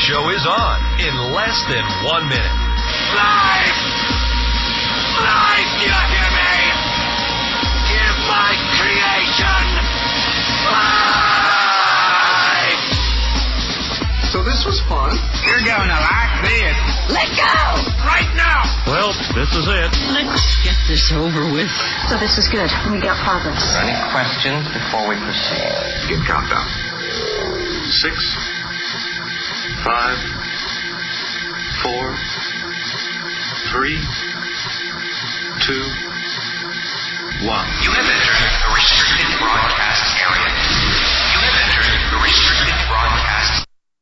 show is on in less than 1 minute. Life! Life, do you hear me? Give my creation life! So this was fun. You're going to like this. Let go! Right now! Well, this is it. Let's get this over with. So this is good. We got progress. Any questions before we proceed? Get countdown. 6, 5, 4, 3, 2, 1. You have entered a restricted broadcast area. You have entered a restricted broadcast.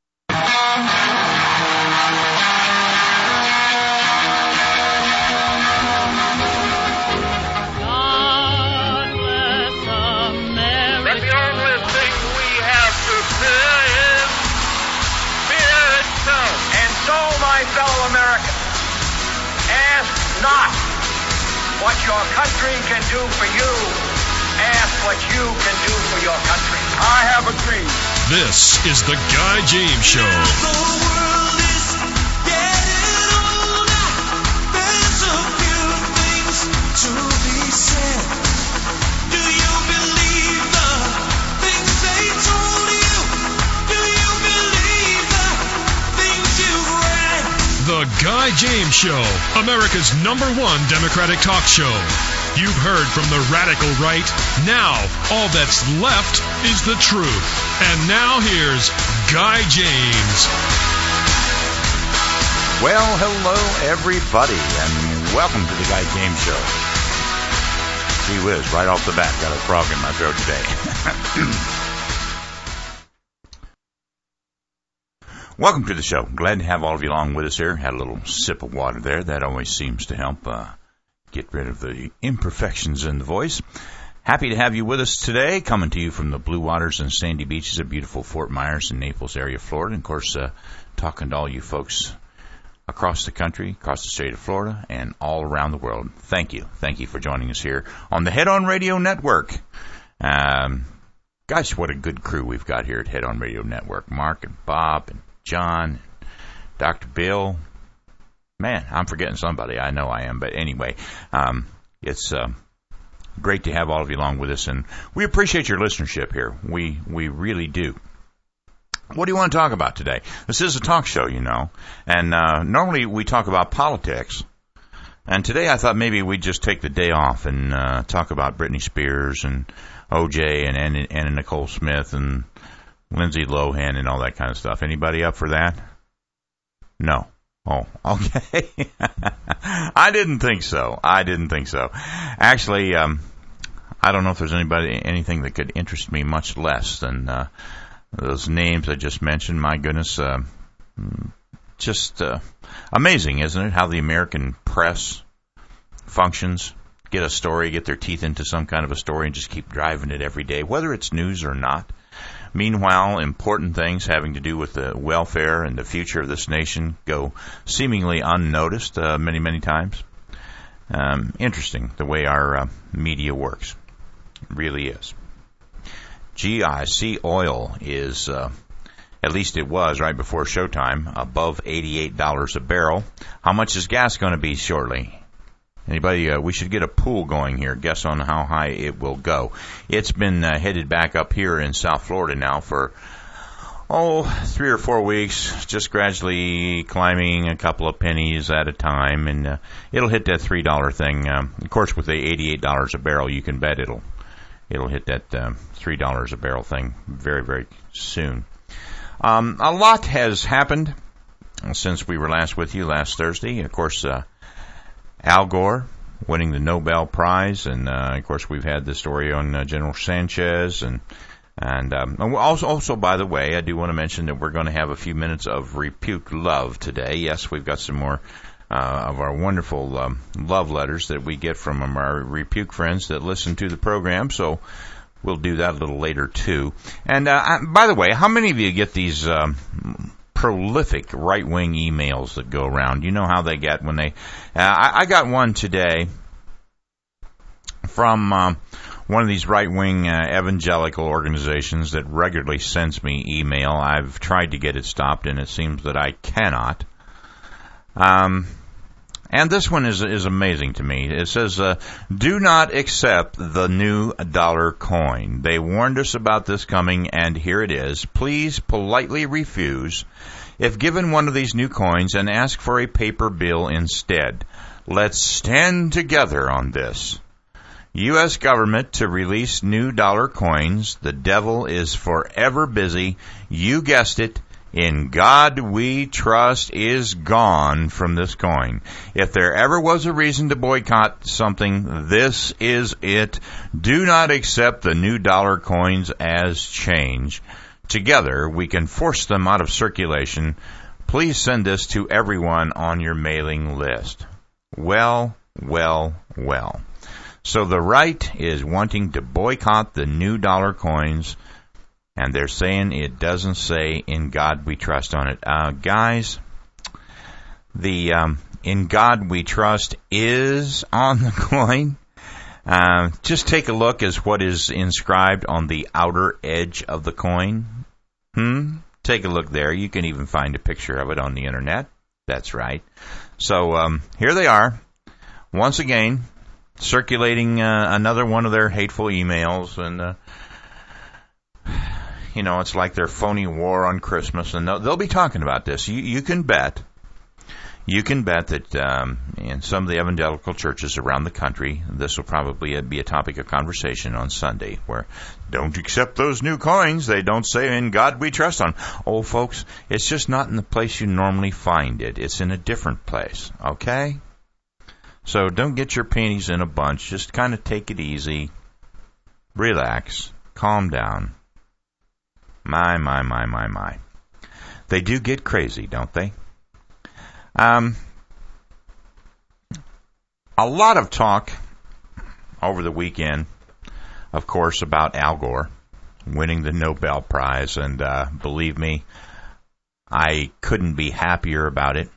Fellow Americans, ask not what your country can do for you. Ask what you can do for your country. I have a dream. This is the Guy James Show. The world is getting older. There's a few things to be said. Do you believe the things they told you? Do you believe the things you've read? The Guy James Show, America's #1 Democratic talk show. You've heard from the radical right. Now, all that's left is the truth. And now here's Guy James. Well, hello, everybody, and welcome to the Guy James Show. Gee whiz, right off the bat, got a frog in my throat today. Welcome to the show. Glad to have all of you along with us here. Had a little sip of water there. That always seems to help get rid of the imperfections in the voice. Happy to have you with us today. Coming to you from the blue waters and sandy beaches of beautiful Fort Myers and Naples area, Florida. And, of course, talking to all you folks across the country, across the state of Florida, and all around the world. Thank you. Thank you for joining us here on the Head On Radio Network. Gosh, what a good crew we've got here at Head On Radio Network. Mark and Bob and John, Dr. Bill. Man, I'm forgetting somebody. I know I am. But anyway, it's great to have all of you along with us, and we appreciate your listenership here. We really do. What do you want to talk about today? This is a talk show, you know, and normally we talk about politics. And today I thought maybe we'd just take the day off and talk about Britney Spears and O.J. and Anna Nicole Smith and Lindsay Lohan and all that kind of stuff. Anybody up for that? No. Oh, okay. I didn't think so. Actually, I don't know if there's anything that could interest me much less than those names I just mentioned. My goodness, just amazing, isn't it, how the American press functions? Get a story, get their teeth into some kind of a story, and just keep driving it every day, whether it's news or not. Meanwhile, important things having to do with the welfare and the future of this nation go seemingly unnoticed many, many times. Interesting the way our media works. It really is. GIC oil is, at least it was right before showtime, above $88 a barrel. How much is gas going to be shortly? Anybody, we should get a pool going here. Guess on how high it will go. It's been headed back up here in South Florida now for, 3 or 4 weeks, just gradually climbing a couple of pennies at a time, and it'll hit that $3 thing. Of course, with the $88 a barrel, you can bet it'll hit that $3 a barrel thing very, very soon. A lot has happened since we were last with you last Thursday. Of course, Al Gore winning the Nobel Prize, and of course we've had the story on General Sanchez, and also, by the way, I do want to mention that we're going to have a few minutes of Repuke Love today. Yes, we've got some more of our wonderful love letters that we get from our Repuke friends that listen to the program, so we'll do that a little later too. And by the way, how many of you get these prolific right-wing emails that go around? You know how they get when they... I got one today from one of these right-wing evangelical organizations that regularly sends me email. I've tried to get it stopped, and it seems that I cannot. And this one is amazing to me. It says, do not accept the new dollar coin. They warned us about this coming, and here it is. Please politely refuse if given one of these new coins and ask for a paper bill instead. Let's stand together on this. U.S. government to release new dollar coins. The devil is forever busy. You guessed it. In God we trust is gone from this coin. If there ever was a reason to boycott something, this is it. Do not accept the new dollar coins as change. Together we can force them out of circulation. Please send this to everyone on your mailing list. Well. So the right is wanting to boycott the new dollar coins, and they're saying it doesn't say "In God We Trust" on it. Guys, the "In God We Trust" is on the coin. Just take a look as what is inscribed on the outer edge of the coin. Take a look there. You can even find a picture of it on the internet. That's right. So here they are, once again, circulating another one of their hateful emails, and it's like their phony war on Christmas, and they'll be talking about this. You can bet that in some of the evangelical churches around the country, this will probably be a topic of conversation on Sunday, where don't accept those new coins. They don't say "In God We Trust" on. Oh, folks, it's just not in the place you normally find it. It's in a different place, okay? So don't get your panties in a bunch. Just kind of take it easy. Relax. Calm down. My. They do get crazy, don't they? A lot of talk over the weekend, of course, about Al Gore winning the Nobel Prize, and believe me, I couldn't be happier about it.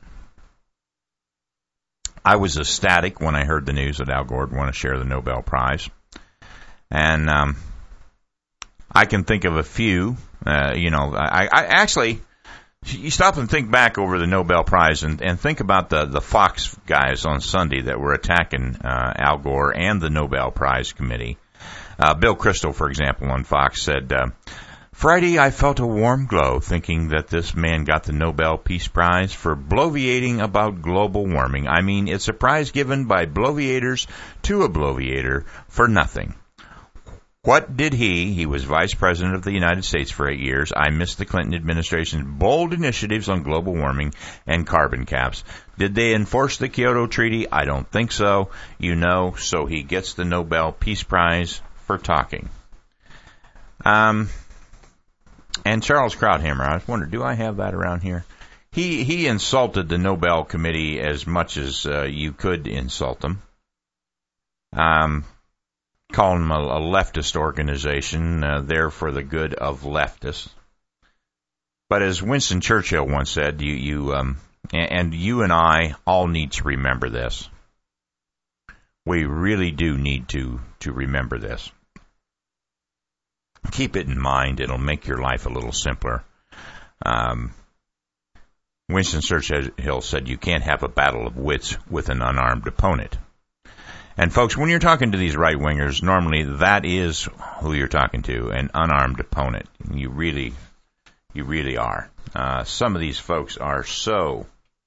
I was ecstatic when I heard the news that Al Gore would want to share the Nobel Prize, and I can think of a few. I actually, you stop and think back over the Nobel Prize and think about the Fox guys on Sunday that were attacking Al Gore and the Nobel Prize committee. Bill Kristol, for example, on Fox said, Friday I felt a warm glow thinking that this man got the Nobel Peace Prize for bloviating about global warming. I mean, it's a prize given by bloviators to a bloviator for nothing. What did he was vice president of the United States for 8 years. I missed the Clinton administration's bold initiatives on global warming and carbon caps. Did they enforce the Kyoto Treaty? I don't think so. So he gets the Nobel Peace Prize for talking. And Charles Krauthammer, I was wondering, do I have that around here? He insulted the Nobel Committee as much as you could insult them. Calling them a leftist organization, there for the good of leftists. But as Winston Churchill once said, you and I all need to remember this. We really do need to remember this. Keep it in mind. It'll make your life a little simpler. Winston Churchill said, you can't have a battle of wits with an unarmed opponent. And folks, when you're talking to these right-wingers, normally that is who you're talking to, an unarmed opponent. You really are. Some of these folks are so,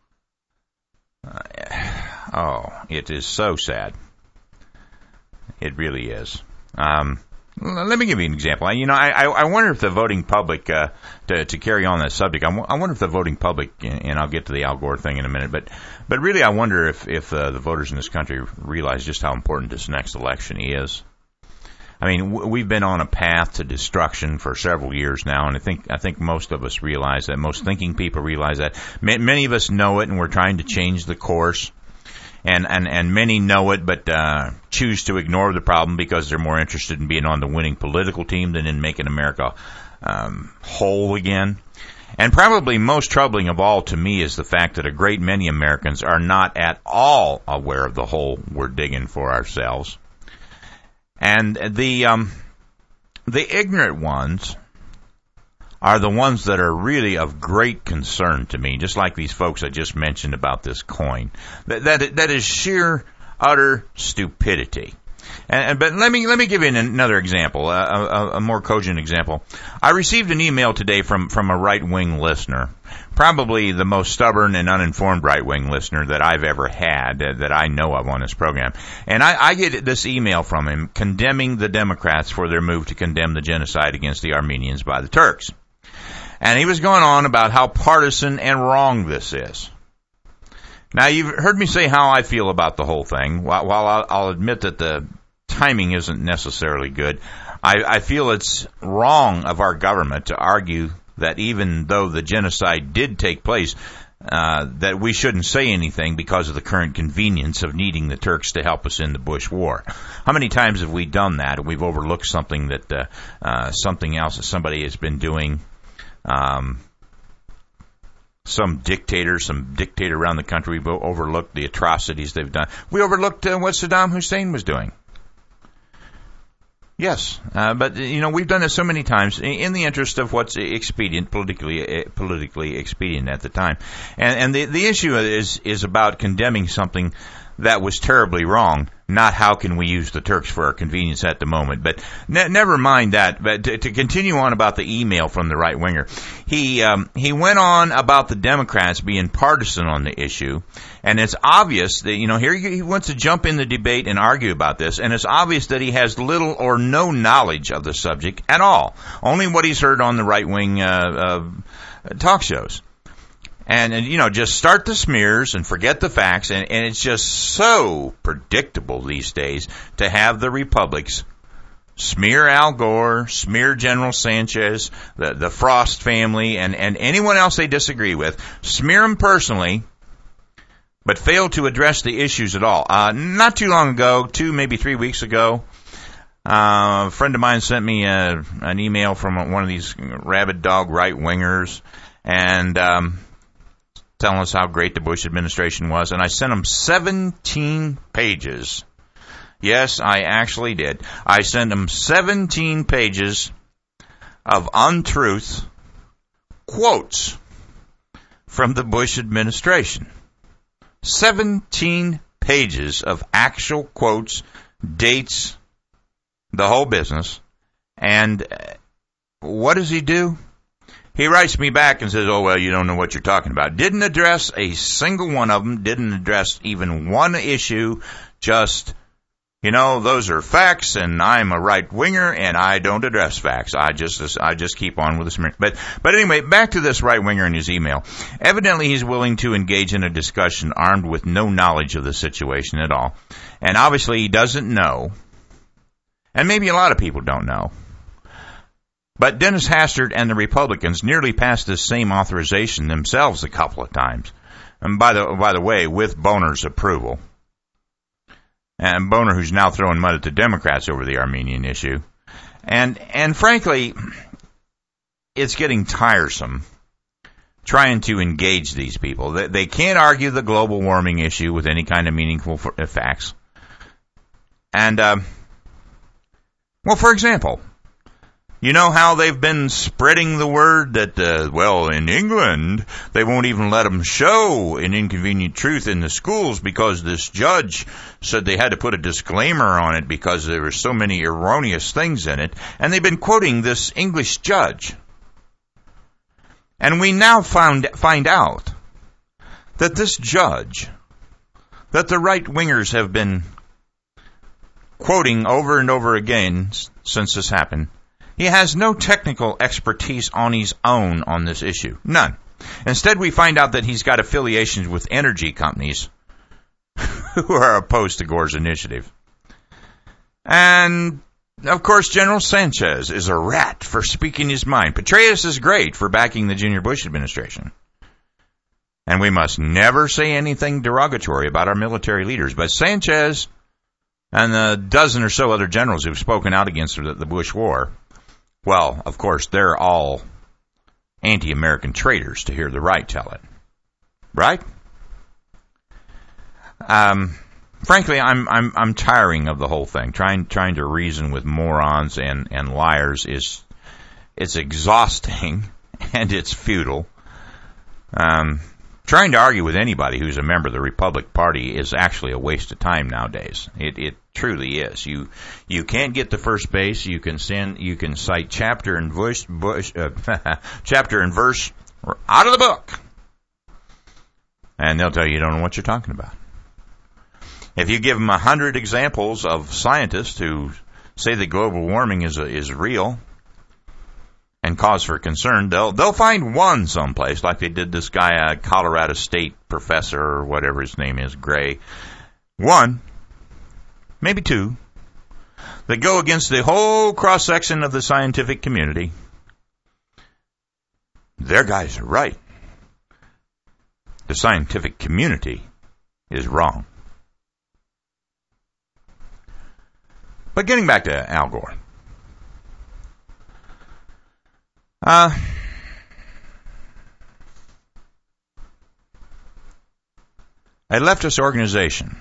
it is so sad. It really is. Let me give you an example. I wonder if the voting public, to carry on that subject, I wonder if the voting public, and I'll get to the Al Gore thing in a minute, but really I wonder if the voters in this country realize just how important this next election is. I mean, we've been on a path to destruction for several years now, and I think most of us realize that. Most thinking people realize that. Many of us know it, and we're trying to change the course. And many know it, but choose to ignore the problem because they're more interested in being on the winning political team than in making America whole again. And probably most troubling of all to me is the fact that a great many Americans are not at all aware of the hole we're digging for ourselves. And the ignorant ones are the ones that are really of great concern to me, just like these folks I just mentioned about this coin. That is sheer, utter stupidity. But let me give you another example, a more cogent example. I received an email today from a right-wing listener, probably the most stubborn and uninformed right-wing listener that I've ever had, that I know of on this program. And I get this email from him condemning the Democrats for their move to condemn the genocide against the Armenians by the Turks. And he was going on about how partisan and wrong this is. Now, you've heard me say how I feel about the whole thing. While I'll admit that the timing isn't necessarily good, I feel it's wrong of our government to argue that even though the genocide did take place, that we shouldn't say anything because of the current convenience of needing the Turks to help us in the Bush War. How many times have we done that? We've overlooked something that something else that somebody has been doing. Some dictator around the country. We overlooked the atrocities they've done. We overlooked what Saddam Hussein was doing. Yes, but we've done it so many times in the interest of what's expedient, politically expedient at the time. And the issue is about condemning something that was terribly wrong, not how can we use the Turks for our convenience at the moment. But never mind that. But to continue on about the email from the right winger, he went on about the Democrats being partisan on the issue, and it's obvious that here he wants to jump in the debate and argue about this, and it's obvious that he has little or no knowledge of the subject at all, only what he's heard on the right wing talk shows. And just start the smears and forget the facts. And it's just so predictable these days to have the Republics smear Al Gore, smear General Sanchez, the Frost family, and anyone else they disagree with, smear them personally, but fail to address the issues at all. Not too long ago, 2, maybe 3 weeks ago, a friend of mine sent me an email from one of these rabid dog right-wingers, and telling us how great the Bush administration was, and I sent him 17 pages. Yes, I actually did. I sent him 17 pages of untruth quotes from the Bush administration. 17 pages of actual quotes, dates, the whole business. And what does he do? He writes me back and says, oh, well, you don't know what you're talking about. Didn't address a single one of them, didn't address even one issue, just, those are facts, and I'm a right-winger, and I don't address facts. I just keep on with this. But anyway, back to this right-winger in his email. Evidently, he's willing to engage in a discussion armed with no knowledge of the situation at all. And obviously, he doesn't know, and maybe a lot of people don't know. But Dennis Hastert and the Republicans nearly passed this same authorization themselves a couple of times. And by the way, with Boehner's approval. And Boehner, who's now throwing mud at the Democrats over the Armenian issue. And frankly, it's getting tiresome trying to engage these people. They can't argue the global warming issue with any kind of meaningful facts. And, for example, you know how they've been spreading the word that, in England, they won't even let them show an inconvenient truth in the schools because this judge said they had to put a disclaimer on it because there were so many erroneous things in it. And they've been quoting this English judge. And we now find out that this judge, that the right-wingers have been quoting over and over again since this happened, he has no technical expertise on his own on this issue. None. Instead, we find out that he's got affiliations with energy companies who are opposed to Gore's initiative. And, of course, General Sanchez is a rat for speaking his mind. Petraeus is great for backing the Junior Bush administration. And we must never say anything derogatory about our military leaders. But Sanchez and the dozen or so other generals who've spoken out against the Bush war, well, of course, they're all anti-American traitors to hear the right tell it. Right? frankly, I'm tiring of the whole thing. Trying to reason with morons and liars it's exhausting and it's futile. Trying to argue with anybody who's a member of the Republican Party is actually a waste of time nowadays. It truly is. You can't get to first base. You can cite chapter and verse out of the book, and they'll tell you don't know what you're talking about. If you give them 100 examples of scientists who say that global warming is real and cause for concern, they'll find one someplace, like they did this guy, a Colorado State professor or whatever his name is, Gray. One, maybe two, that go against the whole cross-section of the scientific community. Their guys are right. The scientific community is wrong. But getting back to Al Gore. A leftist organization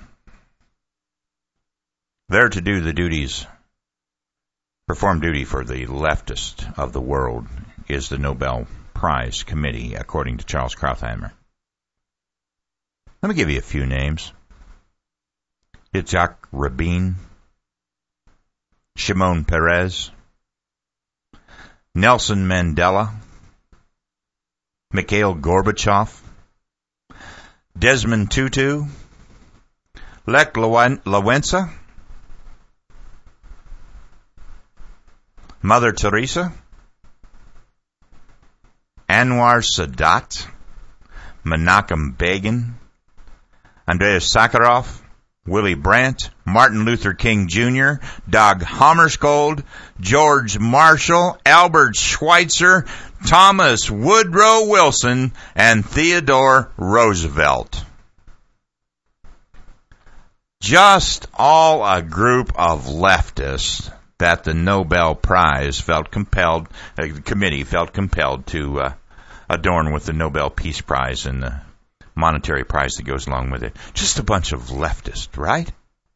there to do the duties, perform duty for the leftist of the world, is the Nobel Prize Committee, according to Charles Krauthammer. Let me give you a few names. Yitzhak Rabin, Shimon Peres, Nelson Mandela, Mikhail Gorbachev, Desmond Tutu, Lech Walesa, Mother Teresa, Anwar Sadat, Menachem Begin, Andrei Sakharov, Willy Brandt, Martin Luther King Jr., Dag Hammarskjöld, George Marshall, Albert Schweitzer, Thomas Woodrow Wilson, and Theodore Roosevelt. Just all a group of leftists that the Nobel Prize committee felt compelled to adorn with the Nobel Peace Prize and the monetary prize that goes along with it. Just a bunch of leftists, right?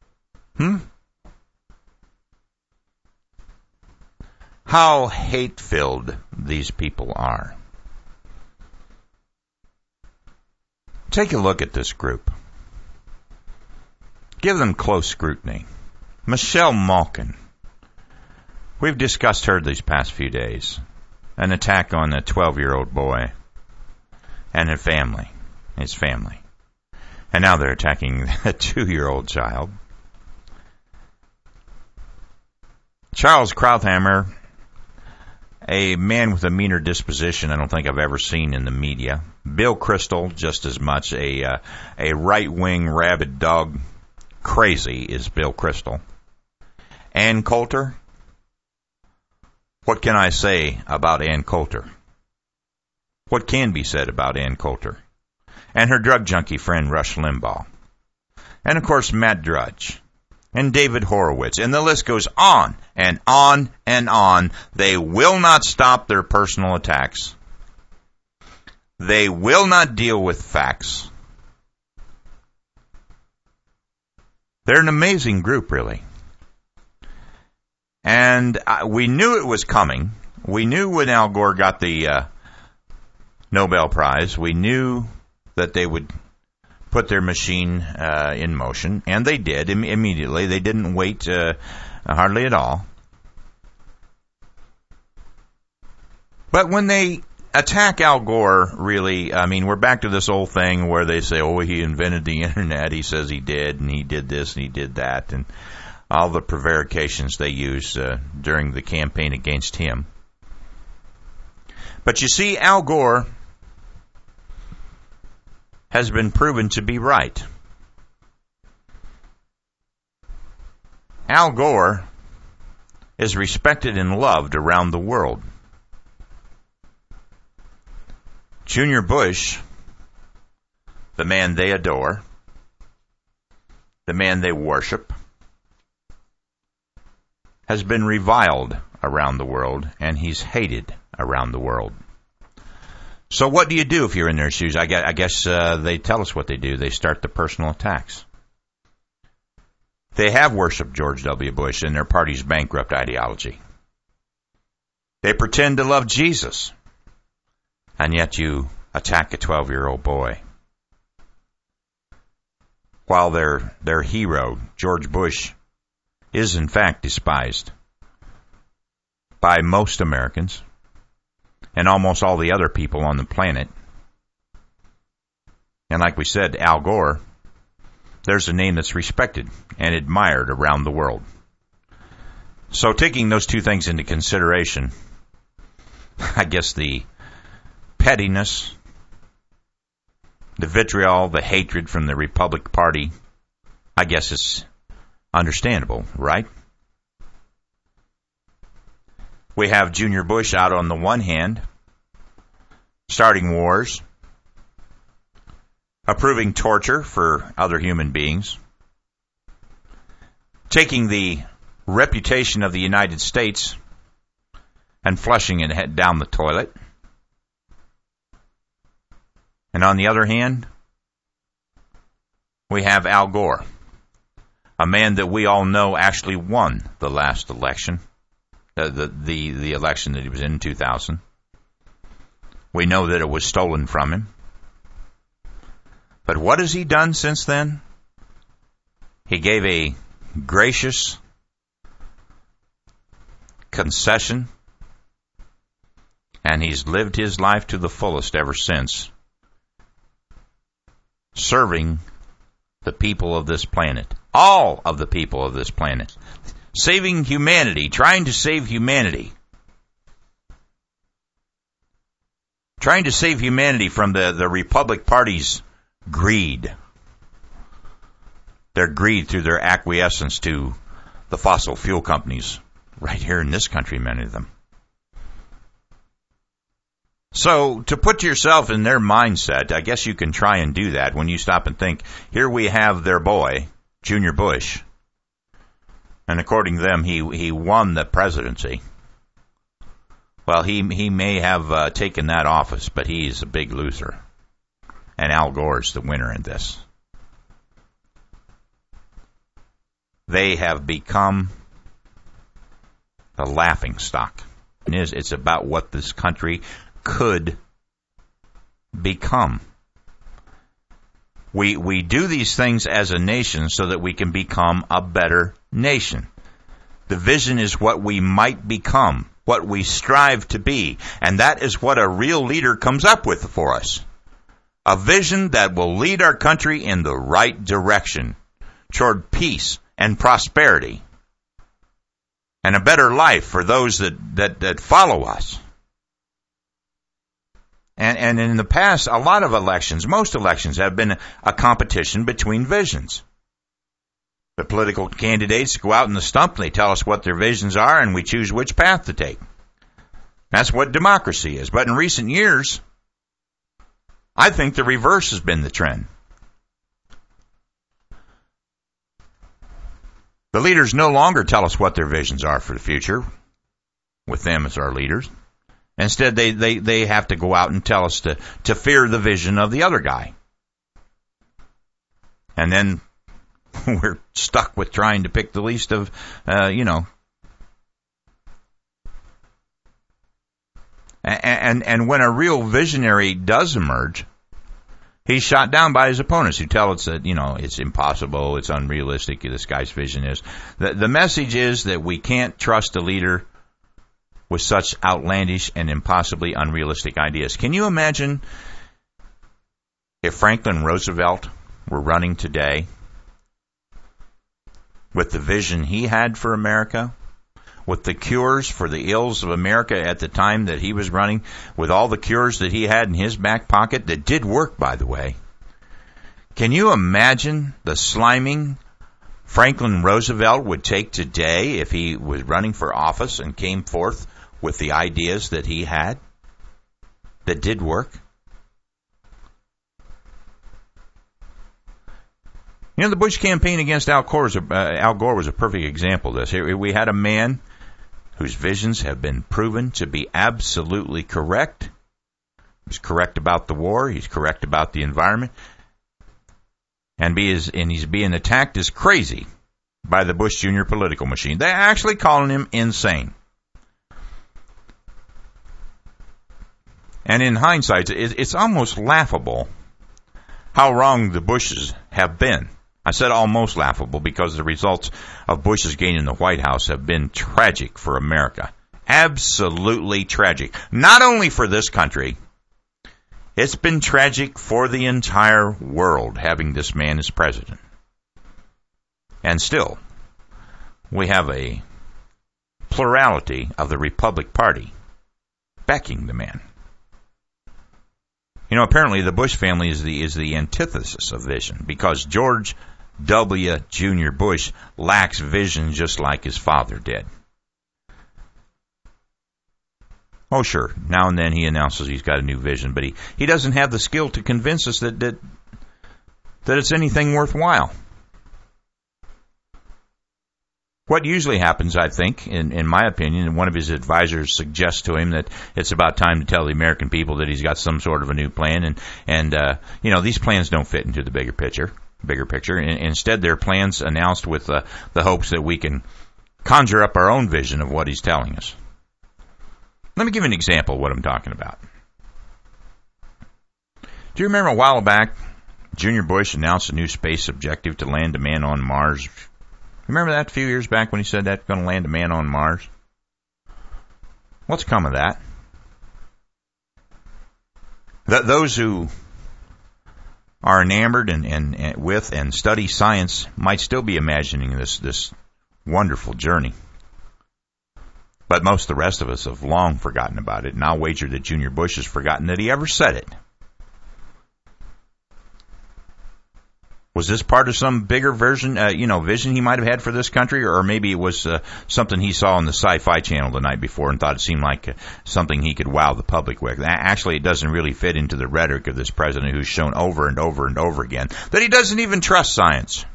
How hate-filled these people are. Take a look at this group. Give them close scrutiny. Michelle Malkin. We've discussed her these past few days. An attack on a 12-year-old boy and his family. And now they're attacking a 2-year-old child. Charles Krauthammer, a man with a meaner disposition I don't think I've ever seen in the media. Bill Kristol, just as much a right-wing rabid dog crazy is Bill Kristol. Ann Coulter. What can I say about Ann Coulter? What can be said about Ann Coulter? And her drug junkie friend Rush Limbaugh. And of course Matt Drudge. And David Horowitz. And the list goes on and on and on. They will not stop their personal attacks. They will not deal with facts. They're an amazing group, really. And we knew it was coming. We knew when Al Gore got the Nobel Prize, we knew that they would put their machine in motion, and they did immediately. They didn't wait hardly at all. But when they attack Al Gore, really, I mean, we're back to this old thing where they say, oh, he invented the internet, he says he did, and he did this and he did that, and all the prevarications they used during the campaign against him. But you see, Al Gore has been proven to be right. Al Gore is respected and loved around the world. Junior Bush, the man they adore, the man they worship, has been reviled around the world, and he's hated around the world. So what do you do if you're in their shoes? I guess they tell us what they do. They start the personal attacks. They have worshipped George W. Bush and their party's bankrupt ideology. They pretend to love Jesus, and yet you attack a 12-year-old boy. While their hero, George Bush, is in fact despised by most Americans and almost all the other people on the planet. And like we said, Al Gore, there's a name that's respected and admired around the world. So taking those two things into consideration, I guess the pettiness, the vitriol, the hatred from the Republican Party, I guess is understandable, right? We have Junior Bush out on the one hand, starting wars, approving torture for other human beings, taking the reputation of the United States and flushing it down the toilet. And on the other hand, we have Al Gore, a man that we all know actually won the last election, the election that he was in 2000. We know that it was stolen from him. But what has he done since then? He gave a gracious concession, and he's lived his life to the fullest ever since, serving the people of this planet, all of the people of this planet, saving humanity, trying to save humanity. Trying to save humanity from the Republican Party's greed. Their greed through their acquiescence to the fossil fuel companies right here in this country, many of them. So, to put yourself in their mindset, I guess you can try and do that when you stop and think, here we have their boy, Junior Bush, and according to them, he won the presidency. Well, he may have taken that office, but he's a big loser. And Al Gore's the winner in this. They have become a laughingstock. It's about what this country could become. We do these things as a nation so that we can become a better nation. The vision is what we might become, what we strive to be, and that is what a real leader comes up with for us. A vision that will lead our country in the right direction, toward peace and prosperity, and a better life for those that follow us. And in the past, a lot of elections, most elections, have been a competition between visions. The political candidates go out in the stump, and they tell us what their visions are, and we choose which path to take. That's what democracy is. But in recent years, I think the reverse has been the trend. The leaders no longer tell us what their visions are for the future, with them as our leaders. Instead, they have to go out and tell us to fear the vision of the other guy. And then we're stuck with trying to pick the least of, And when a real visionary does emerge, he's shot down by his opponents who tell us that, it's impossible, it's unrealistic, this guy's vision is. The message is that we can't trust a leader with such outlandish and impossibly unrealistic ideas. Can you imagine if Franklin Roosevelt were running today with the vision he had for America, with the cures for the ills of America at the time that he was running, with all the cures that he had in his back pocket that did work, by the way? Can you imagine the sliming Franklin Roosevelt would take today if he was running for office and came forth with the ideas that he had that did work? The Bush campaign against Al Gore was a perfect example of this. Here we had a man whose visions have been proven to be absolutely correct. He's correct about the war. He's correct about the environment. And he's being attacked as crazy by the Bush Jr. political machine. They're actually calling him insane. And in hindsight, it's almost laughable how wrong the Bushes have been. I said almost laughable because the results of Bush's gain in the White House have been tragic for America. Absolutely tragic. Not only for this country, it's been tragic for the entire world having this man as president. And still, we have a plurality of the Republican Party backing the man. You know, apparently the Bush family is the antithesis of vision, because George W. Jr. Bush lacks vision just like his father did. Oh, sure, now and then he announces he's got a new vision, but he doesn't have the skill to convince us that it's anything worthwhile. What usually happens, I think, in my opinion, and one of his advisors suggests to him that it's about time to tell the American people that he's got some sort of a new plan, and you know, these plans don't fit into the bigger picture. Instead, they're plans announced with the hopes that we can conjure up our own vision of what he's telling us. Let me give you an example of what I'm talking about. Do you remember a while back, Junior Bush announced a new space objective to land a man on Mars? Remember that a few years back when he said that, going to land a man on Mars? What's come of that? Those who are enamored with and study science might still be imagining this wonderful journey. But most of the rest of us have long forgotten about it, and I'll wager that Junior Bush has forgotten that he ever said it. Was this part of some bigger vision he might have had for this country, or maybe it was something he saw on the Sci-Fi Channel the night before and thought it seemed like something he could wow the public with? Actually, it doesn't really fit into the rhetoric of this president, who's shown over and over and over again that he doesn't even trust science.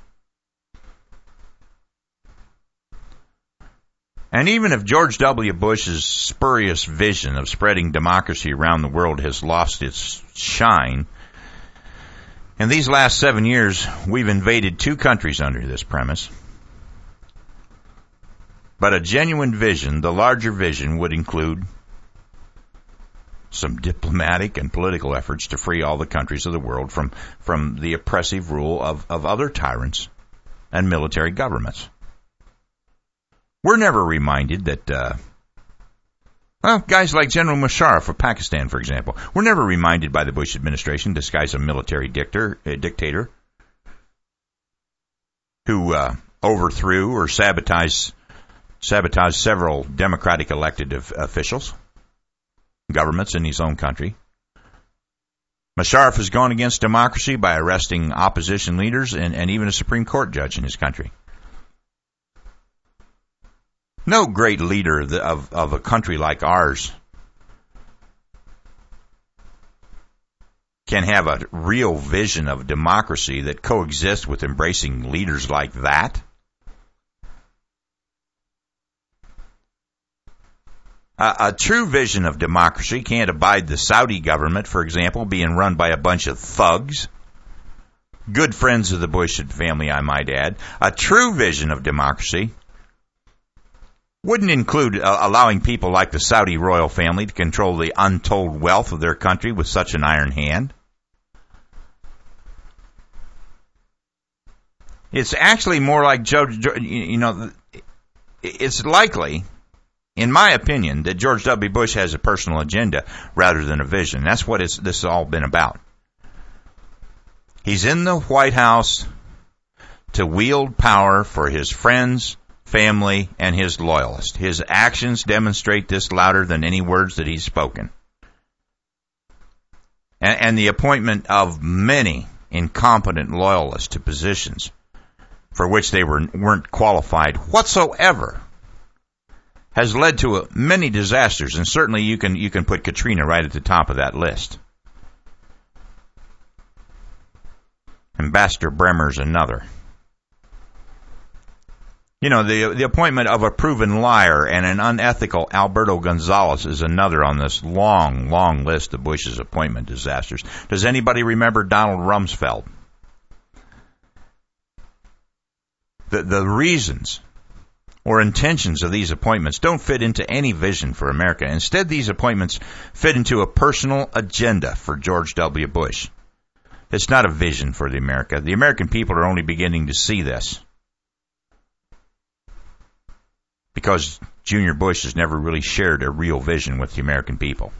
And even if George W. Bush's spurious vision of spreading democracy around the world has lost its shine, in these last 7 years, we've invaded 2 countries under this premise. But a genuine vision, the larger vision, would include some diplomatic and political efforts to free all the countries of the world from the oppressive rule of other tyrants and military governments. We're never reminded that, guys like General Musharraf of Pakistan, for example, were never reminded by the Bush administration, disguised a military dictator who overthrew or sabotaged several democratic elected officials, governments in his own country. Musharraf has gone against democracy by arresting opposition leaders and even a Supreme Court judge in his country. No great leader of a country like ours can have a real vision of democracy that coexists with embracing leaders like that. A true vision of democracy can't abide the Saudi government, for example, being run by a bunch of thugs. Good friends of the Bush family, I might add. A true vision of democracy wouldn't include allowing people like the Saudi royal family to control the untold wealth of their country with such an iron hand. It's actually more like it's likely, in my opinion, that George W. Bush has a personal agenda rather than a vision. That's what this has all been about. He's in the White House to wield power for his friends, family, and his loyalists. His actions demonstrate this louder than any words that he's spoken. And the appointment of many incompetent loyalists to positions for which they weren't qualified whatsoever has led to many disasters, and certainly you can put Katrina right at the top of that list. Ambassador Bremer's another. You know, the appointment of a proven liar and an unethical Alberto Gonzales is another on this long, long list of Bush's appointment disasters. Does anybody remember Donald Rumsfeld? the reasons or intentions of these appointments don't fit into any vision for America. Instead, these appointments fit into a personal agenda for George W. Bush. It's not a vision for the America. The American people are only beginning to see this, because Junior Bush has never really shared a real vision with the American people.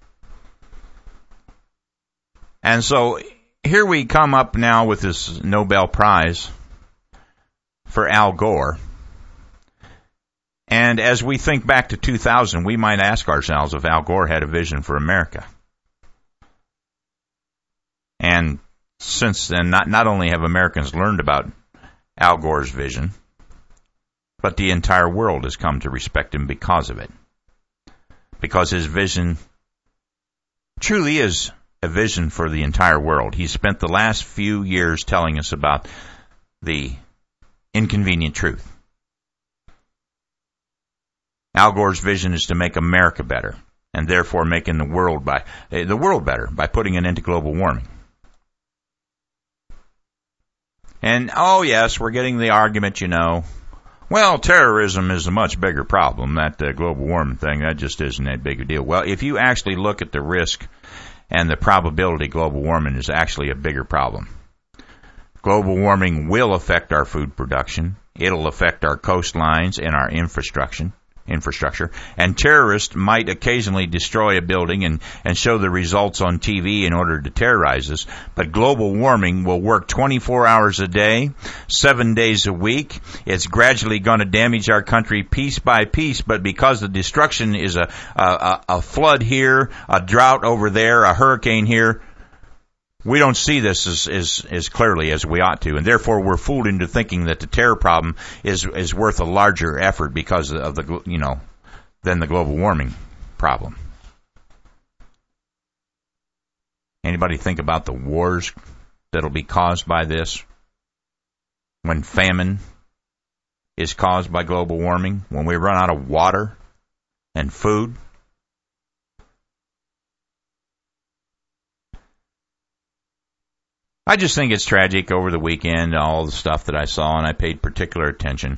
And so here we come up now with this Nobel Prize for Al Gore. And as we think back to 2000, we might ask ourselves if Al Gore had a vision for America. And since then, not only have Americans learned about Al Gore's vision, but the entire world has come to respect him because of it. Because his vision truly is a vision for the entire world. He spent the last few years telling us about the inconvenient truth. Al Gore's vision is to make America better, and therefore making the world better by putting an end to global warming. And, oh yes, we're getting the argument, well, terrorism is a much bigger problem. That global warming thing, that just isn't that big a deal. Well, if you actually look at the risk and the probability, global warming is actually a bigger problem. Global warming will affect our food production. It'll affect our coastlines and our infrastructure. And terrorists might occasionally destroy a building and show the results on TV in order to terrorize us. But global warming will work 24 hours a day, 7 days a week. It's gradually going to damage our country piece by piece. But because the destruction is a flood here, a drought over there, a hurricane here, we don't see this as clearly as we ought to, and therefore we're fooled into thinking that the terror problem is worth a larger effort because of than the global warming problem. Anybody think about the wars that'll be caused by this? When famine is caused by global warming, when we run out of water and food. I just think it's tragic over the weekend, all the stuff that I saw, and I paid particular attention.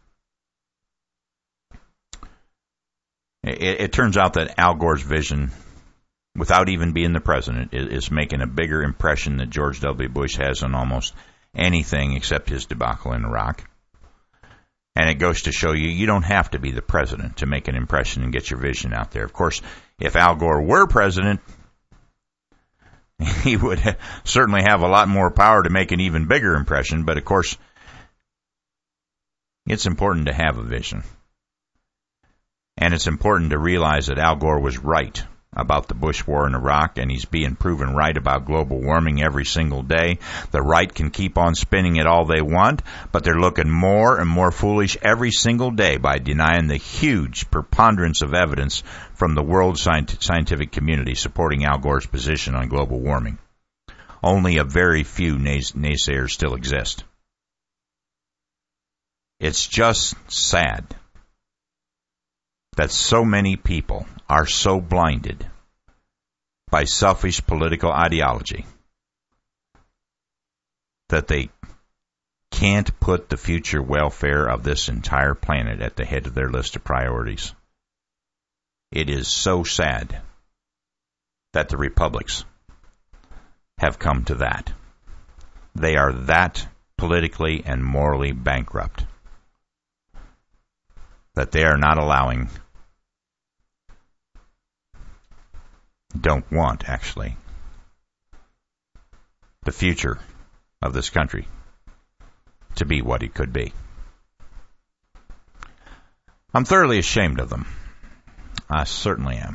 It turns out that Al Gore's vision, without even being the president, is making a bigger impression than George W. Bush has on almost anything except his debacle in Iraq. And it goes to show you don't have to be the president to make an impression and get your vision out there. Of course, if Al Gore were president, he would certainly have a lot more power to make an even bigger impression. But, of course, it's important to have a vision. And it's important to realize that Al Gore was right about the Bush war in Iraq, and he's being proven right about global warming every single day. The right can keep on spinning it all they want, but they're looking more and more foolish every single day by denying the huge preponderance of evidence from the world scientific community supporting Al Gore's position on global warming. Only a very few naysayers still exist. It's just sad that so many people are so blinded by selfish political ideology that they can't put the future welfare of this entire planet at the head of their list of priorities. It is so sad that the republics have come to that. They are that politically and morally bankrupt that they are not allowing, don't want actually, the future of this country to be what it could be. I'm thoroughly ashamed of them. I certainly am.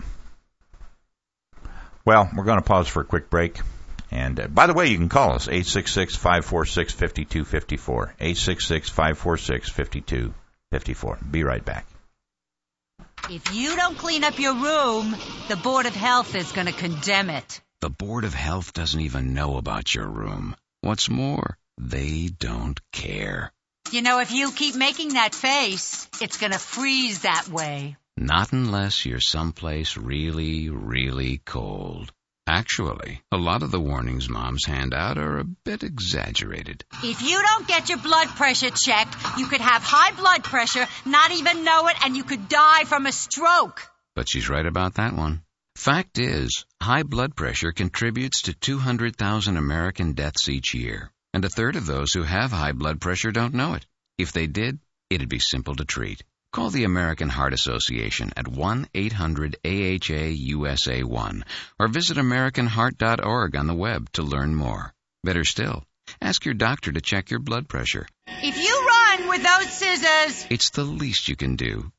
Well, we're going to pause for a quick break. And by the way, you can call us, 866-546-5254. 866-546-5254. Be right back. If you don't clean up your room, the Board of Health is going to condemn it. The Board of Health doesn't even know about your room. What's more, they don't care. If you keep making that face, it's going to freeze that way. Not unless you're someplace really, really cold. Actually, a lot of the warnings moms hand out are a bit exaggerated. If you don't get your blood pressure checked, you could have high blood pressure, not even know it, and you could die from a stroke. But she's right about that one. Fact is, high blood pressure contributes to 200,000 American deaths each year, and a third of those who have high blood pressure don't know it. If they did, it'd be simple to treat. Call the American Heart Association at 1-800-AHA-USA1 or visit AmericanHeart.org on the web to learn more. Better still, ask your doctor to check your blood pressure. If you run with those scissors, it's the least you can do.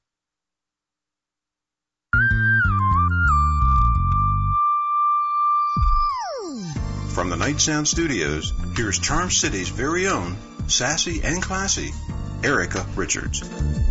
From the Night Sound Studios, here's Charm City's very own, sassy and classy, Erica Richards.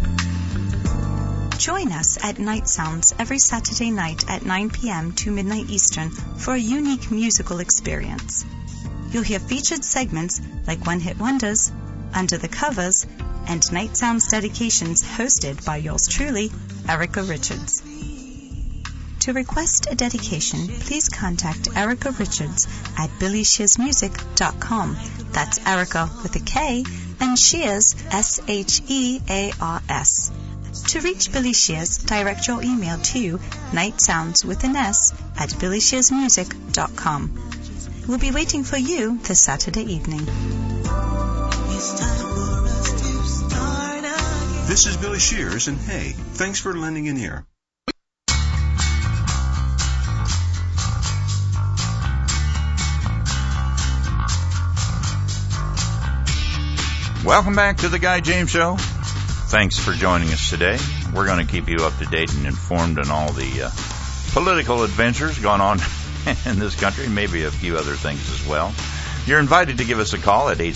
Join us at Night Sounds every Saturday night at 9 p.m. to midnight Eastern for a unique musical experience. You'll hear featured segments like One Hit Wonders, Under the Covers, and Night Sounds dedications hosted by yours truly, Erica Richards. To request a dedication, please contact Erica Richards at BillyShearsMusic.com. That's Erica with a K and Shears, S-H-E-A-R-S. To reach Billy Shears, direct your email to nightsounds with an S at BillyShearsMusic.com. We'll be waiting for you this Saturday evening. This is Billy Shears, and hey, thanks for lending an ear. Welcome back to the Guy James Show. Thanks for joining us today. We're going to keep you up to date and informed on all the political adventures going on in this country, maybe a few other things as well. You're invited to give us a call at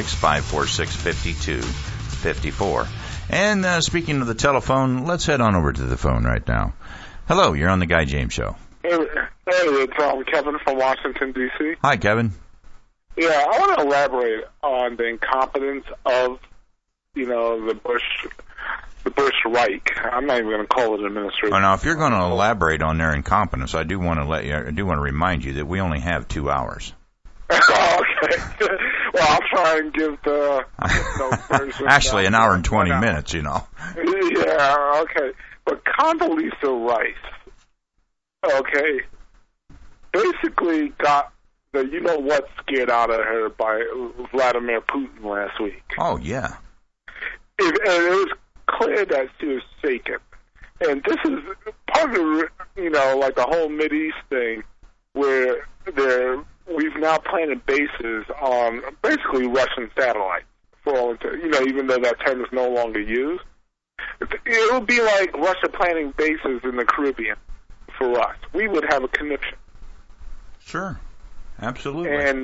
866-546-5254. And speaking of the telephone, let's head on over to the phone right now. Hello, you're on the Guy James Show. Hey, it's Kevin from Washington, D.C. Hi, Kevin. Yeah, I want to elaborate on the incompetence of, the Bush Reich. I'm not even going to call it administration. Well, now, if you're going to elaborate on their incompetence, I do want to remind you that we only have 2 hours. Okay. Well, I'll try and give the version. Actually, an hour and 20 minutes, Yeah, okay. But Condoleezza Rice, okay, basically got the you-know-what scared out of her by Vladimir Putin last week. Oh, yeah. And it was clear that she was shaken. And this is part of, like the whole Mideast thing, where we've now planted bases on basically Russian satellites, for all even though that term is no longer used. It would be like Russia planting bases in the Caribbean for us. We would have a conniption. Sure. Absolutely. And,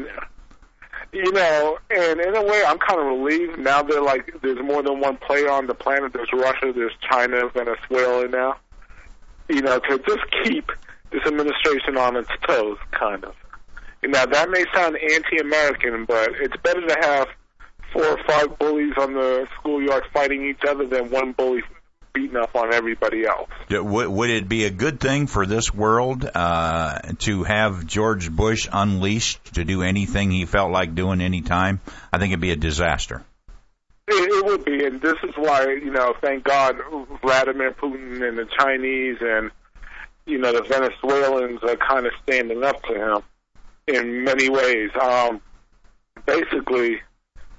and in a way, I'm kind of relieved. Now there's more than one player on the planet. There's Russia, there's China, Venezuela now. To just keep this administration on its toes, kind of. Now, that may sound anti-American, but it's better to have 4 or 5 bullies on the schoolyard fighting each other than one bully beating up on everybody else. Would it be a good thing for this world to have George Bush unleashed to do anything he felt like doing any time? I think it'd be a disaster. It would be, and this is why, thank God Vladimir Putin and the Chinese and, the Venezuelans are kind of standing up to him in many ways. Basically,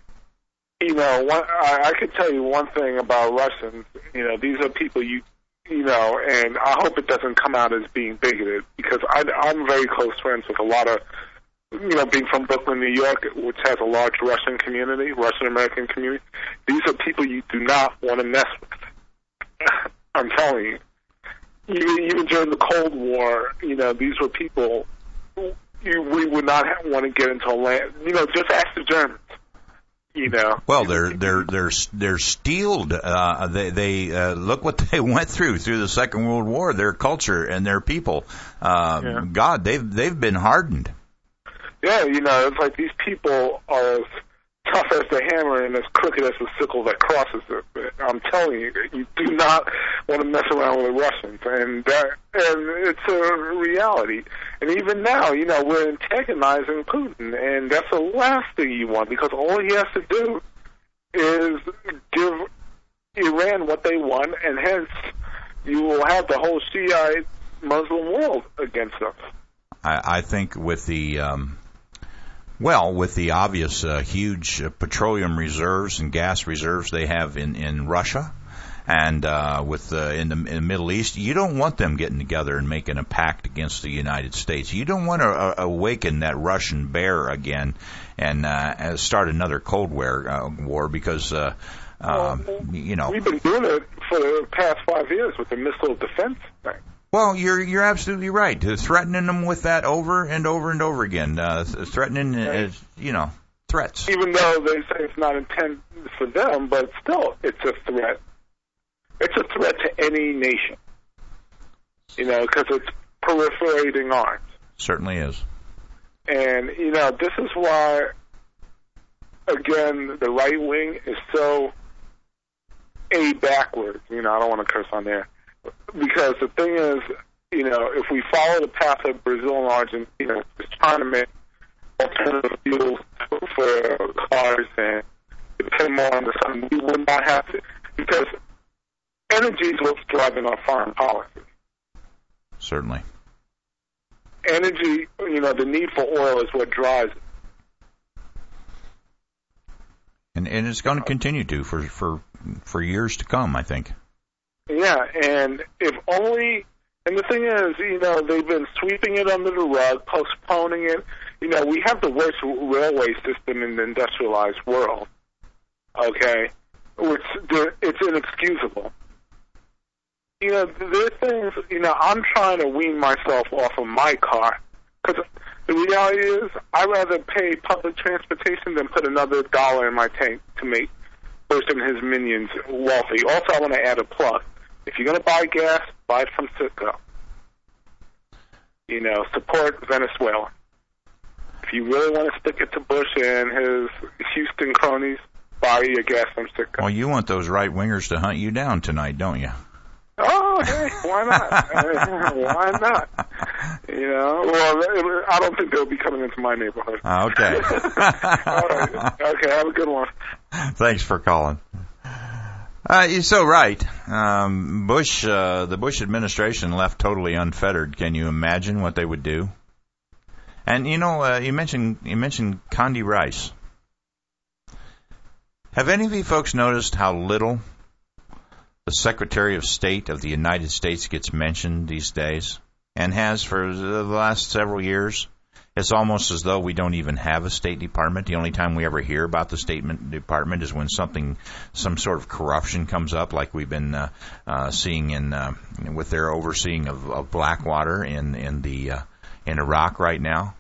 I could tell you one thing about Russians. These are people and I hope it doesn't come out as being bigoted, because I'm very close friends with a lot of, being from Brooklyn, New York, which has a large Russian community, Russian-American community. These are people you do not want to mess with. I'm telling you. Even during the Cold War, these were people we would not want to get into a land. Just ask the Germans. Well, they're steeled. They look what they went through the Second World War. Their culture and their people. God, they've been hardened. Yeah, it's like these people are as tough as the hammer and as crooked as the sickle that crosses it. I'm telling you, you do not want to mess around with the Russians, and it's a reality. And even now, we're antagonizing Putin, and that's the last thing you want, because all he has to do is give Iran what they want, and hence you will have the whole Shiite Muslim world against us. I think with the with the obvious huge petroleum reserves and gas reserves they have in Russia, and in the Middle East, you don't want them getting together and making a pact against the United States. You don't want to awaken that Russian bear again and start another Cold War because we've been doing it for the past 5 years with the missile defense thing. Well, you're absolutely right. Threatening them with that over and over and over again. Threatening, threats. Even though they say it's not intended for them, but still, it's a threat. It's a threat to any nation, because it's proliferating arms. Certainly is. And, this is why, again, the right wing is so backwards. I don't want to curse on there. Because the thing is, if we follow the path of Brazil and Argentina, just trying to make alternative fuels for cars and depend more on the sun, we would not have to, because energy is what's driving our foreign policy. Certainly. Energy, the need for oil is what drives it. And it's going to continue to for years to come, I think. Yeah, and if only, and the thing is, they've been sweeping it under the rug, postponing it. We have the worst railway system in the industrialized world, okay, which it's inexcusable. There are things, I'm trying to wean myself off of my car, because the reality is, I'd rather pay public transportation than put another $1 in my tank to make Bush and his minions wealthy. Also, I want to add a plug. If you're going to buy gas, buy it from Citgo. Support Venezuela. If you really want to stick it to Bush and his Houston cronies, buy your gas from Citgo. Well, you want those right-wingers to hunt you down tonight, don't you? Oh, hey, why not? Why not? Well, I don't think they'll be coming into my neighborhood. Okay. All right. Okay, have a good one. Thanks for calling. You're so right. The Bush administration left totally unfettered. Can you imagine what they would do? And you mentioned Condi Rice. Have any of you folks noticed how little the Secretary of State of the United States gets mentioned these days, and has for the last several years? It's almost as though we don't even have a State Department. The only time we ever hear about the State Department is when some sort of corruption comes up, like we've been seeing with their overseeing of Blackwater in Iraq right now.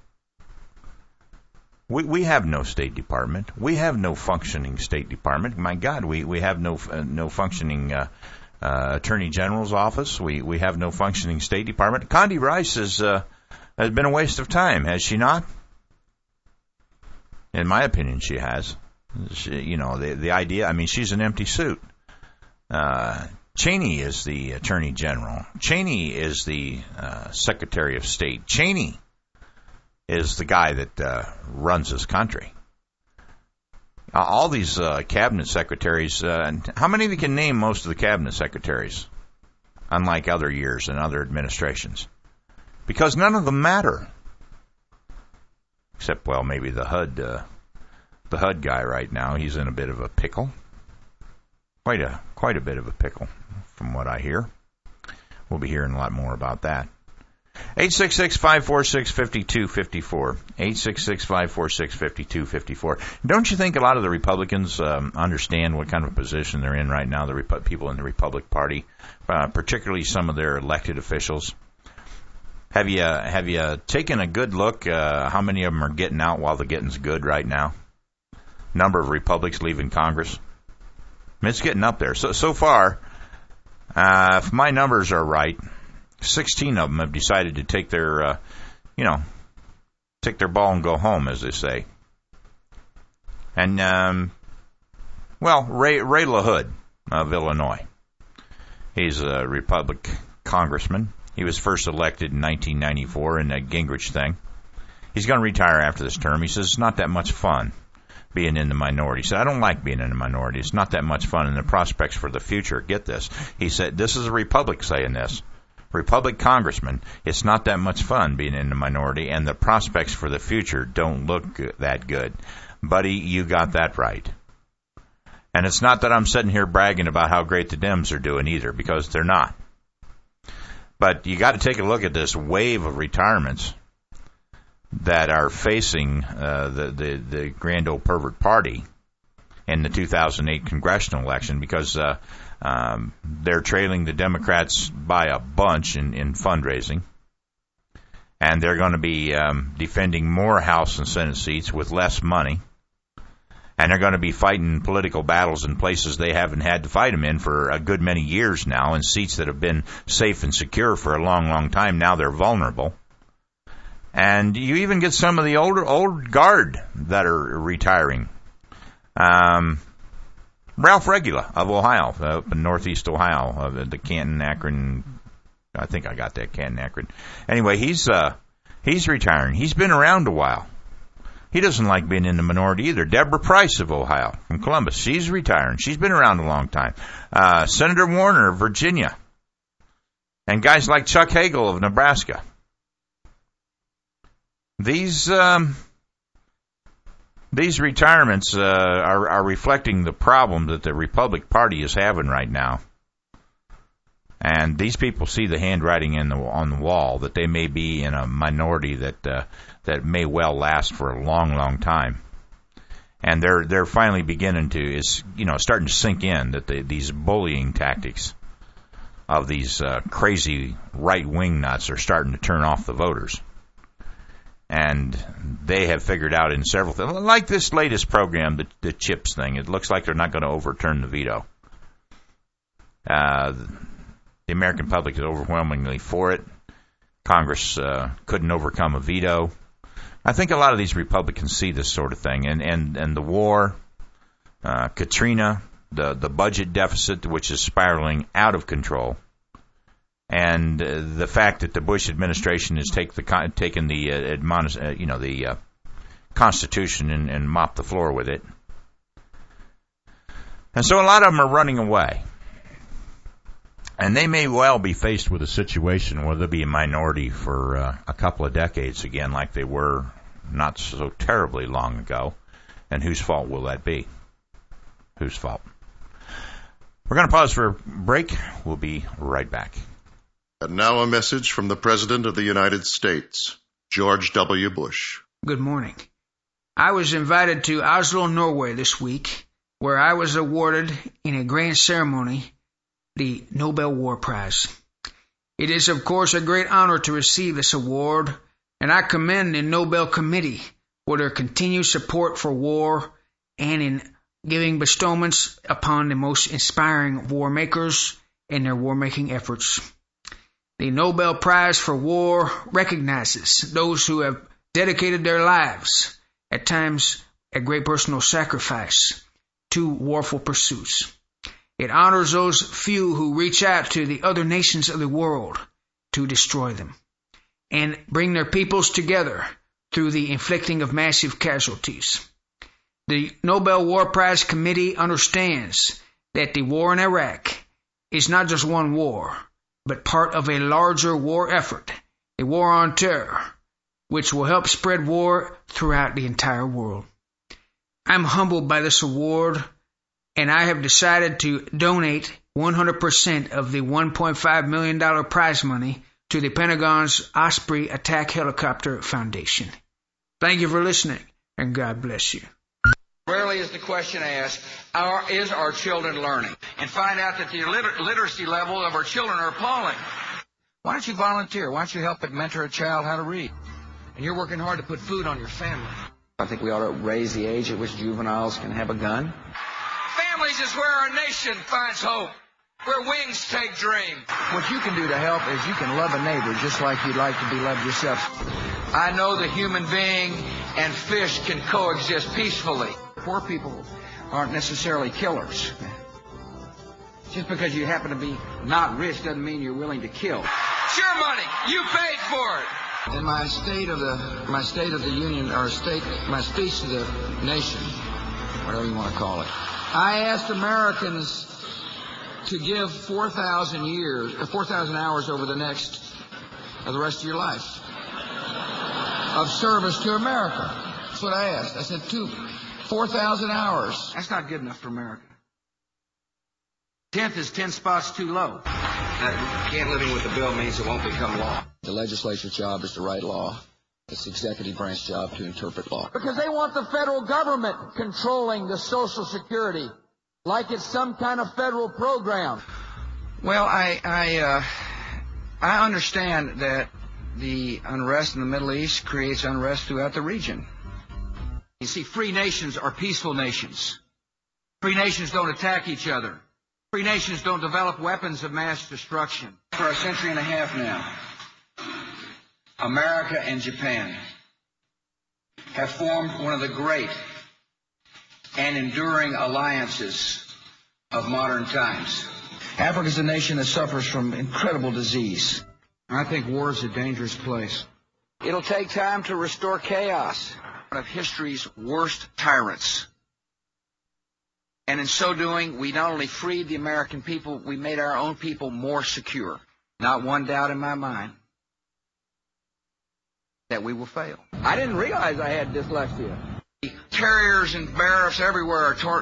We have no State Department. We have no functioning State Department. My God, we have no functioning Attorney General's office. We have no functioning State Department. Condi Rice has been a waste of time, has she not? In my opinion, she has. The idea, I mean, she's an empty suit. Cheney is the Attorney General. Cheney is the Secretary of State. Cheney is the guy that runs this country. All these cabinet secretaries, how many of you can name most of the cabinet secretaries, unlike other years and other administrations? Because none of them matter. Except, well, maybe the HUD guy right now. He's in a bit of a pickle. Quite a bit of a pickle, from what I hear. We'll be hearing a lot more about that. 866-546-5254. 866-546-5254. Don't you think a lot of the Republicans understand what kind of position they're in right now, the people in the Republican Party, particularly some of their elected officials? Have you taken a good look how many of them are getting out while the getting's good right now? Number of Republicans leaving Congress. I mean, it's getting up there. So far, if my numbers are right, 16 of them have decided to take their, take their ball and go home, as they say. And, Ray LaHood of Illinois. He's a Republican congressman. He was first elected in 1994 in that Gingrich thing. He's going to retire after this term. He says it's not that much fun being in the minority. He said, I don't like being in the minority. It's not that much fun, and the prospects for the future, get this. He said, this is a Republic saying this. Republic congressman, it's not that much fun being in the minority, and the prospects for the future don't look that good. Buddy, you got that right. And it's not that I'm sitting here bragging about how great the Dems are doing either, because they're not. But you got to take a look at this wave of retirements that are facing the grand old pervert party in the 2008 congressional election, because they're trailing the Democrats by a bunch in fundraising. And they're going to be defending more House and Senate seats with less money. And they're going to be fighting political battles in places they haven't had to fight them in for a good many years now, in seats that have been safe and secure for a long, long time. Now they're vulnerable. And you even get some of the old guard that are retiring. Ralph Regula of Ohio, up in northeast Ohio, the Canton, Akron. I think I got that, Canton, Akron. Anyway, he's retiring. He's been around a while. He doesn't like being in the minority either. Deborah Price of Ohio, from Columbus, she's retiring. She's been around a long time. Senator Warner of Virginia. And guys like Chuck Hagel of Nebraska. These retirements are reflecting the problem that the Republic Party is having right now. And these people see the handwriting on the wall that they may be in a minority that may well last for a long, long time. And they're finally beginning to starting to sink in that these bullying tactics of these crazy right-wing nuts are starting to turn off the voters. And they have figured out in several things, like this latest program, the CHIPS thing. It looks like they're not going to overturn the veto. The American public is overwhelmingly for it. Congress couldn't overcome a veto. I think a lot of these Republicans see this sort of thing. And the war, Katrina, the budget deficit, which is spiraling out of control, and the fact that the Bush administration has taken the Constitution and mopped the floor with it. And so a lot of them are running away. And they may well be faced with a situation where they'll be a minority for a couple of decades again, like they were not so terribly long ago. And whose fault will that be? Whose fault? We're going to pause for a break. We'll be right back. And now a message from the President of the United States, George W. Bush. Good morning. I was invited to Oslo, Norway this week, where I was awarded in a grand ceremony the Nobel War Prize. It is, of course, a great honor to receive this award, and I commend the Nobel Committee for their continued support for war and in giving bestowments upon the most inspiring war makers in their war-making efforts. The Nobel Prize for War recognizes those who have dedicated their lives, at times at great personal sacrifice, to warful pursuits. It honors those few who reach out to the other nations of the world to destroy them and bring their peoples together through the inflicting of massive casualties. The Nobel War Prize Committee understands that the war in Iraq is not just one war, but part of a larger war effort, a war on terror, which will help spread war throughout the entire world. I'm humbled by this award, and I have decided to donate 100% of the $1.5 million prize money to the Pentagon's Osprey Attack Helicopter Foundation. Thank you for listening, and God bless you. Rarely is the question asked, is our children learning? And find out that the literacy level of our children are appalling. Why don't you volunteer? Why don't you help mentor a child how to read? And you're working hard to put food on your family. I think we ought to raise the age at which juveniles can have a gun. Families is where our nation finds hope, where wings take dream. What you can do to help is you can love a neighbor just like you'd like to be loved yourself. I know the human being and fish can coexist peacefully. Poor people aren't necessarily killers. Just because you happen to be not rich doesn't mean you're willing to kill. your money. You paid for it. In my State of the Union, or my speech to the nation, whatever you want to call it, I asked Americans to give 4,000 hours over the rest of your life of service to America. That's what I asked. I said 4,000 hours. That's not good enough for America. 10th is 10 spots too low. Can't living with the bill means it won't become law. The legislature's job is to write law. It's the executive branch job to interpret law. Because they want the federal government controlling the Social Security like it's some kind of federal program. Well, I understand that the unrest in the Middle East creates unrest throughout the region. You see, free nations are peaceful nations. Free nations don't attack each other. Free nations don't develop weapons of mass destruction. For a century and a half now, America and Japan have formed one of the great and enduring alliances of modern times. Africa is a nation that suffers from incredible disease. I think war is a dangerous place. It'll take time to restore chaos. One of history's worst tyrants. And in so doing, we not only freed the American people, we made our own people more secure. Not one doubt in my mind that we will fail. I didn't realize I had dyslexia. Tariffs and barriers everywhere are torn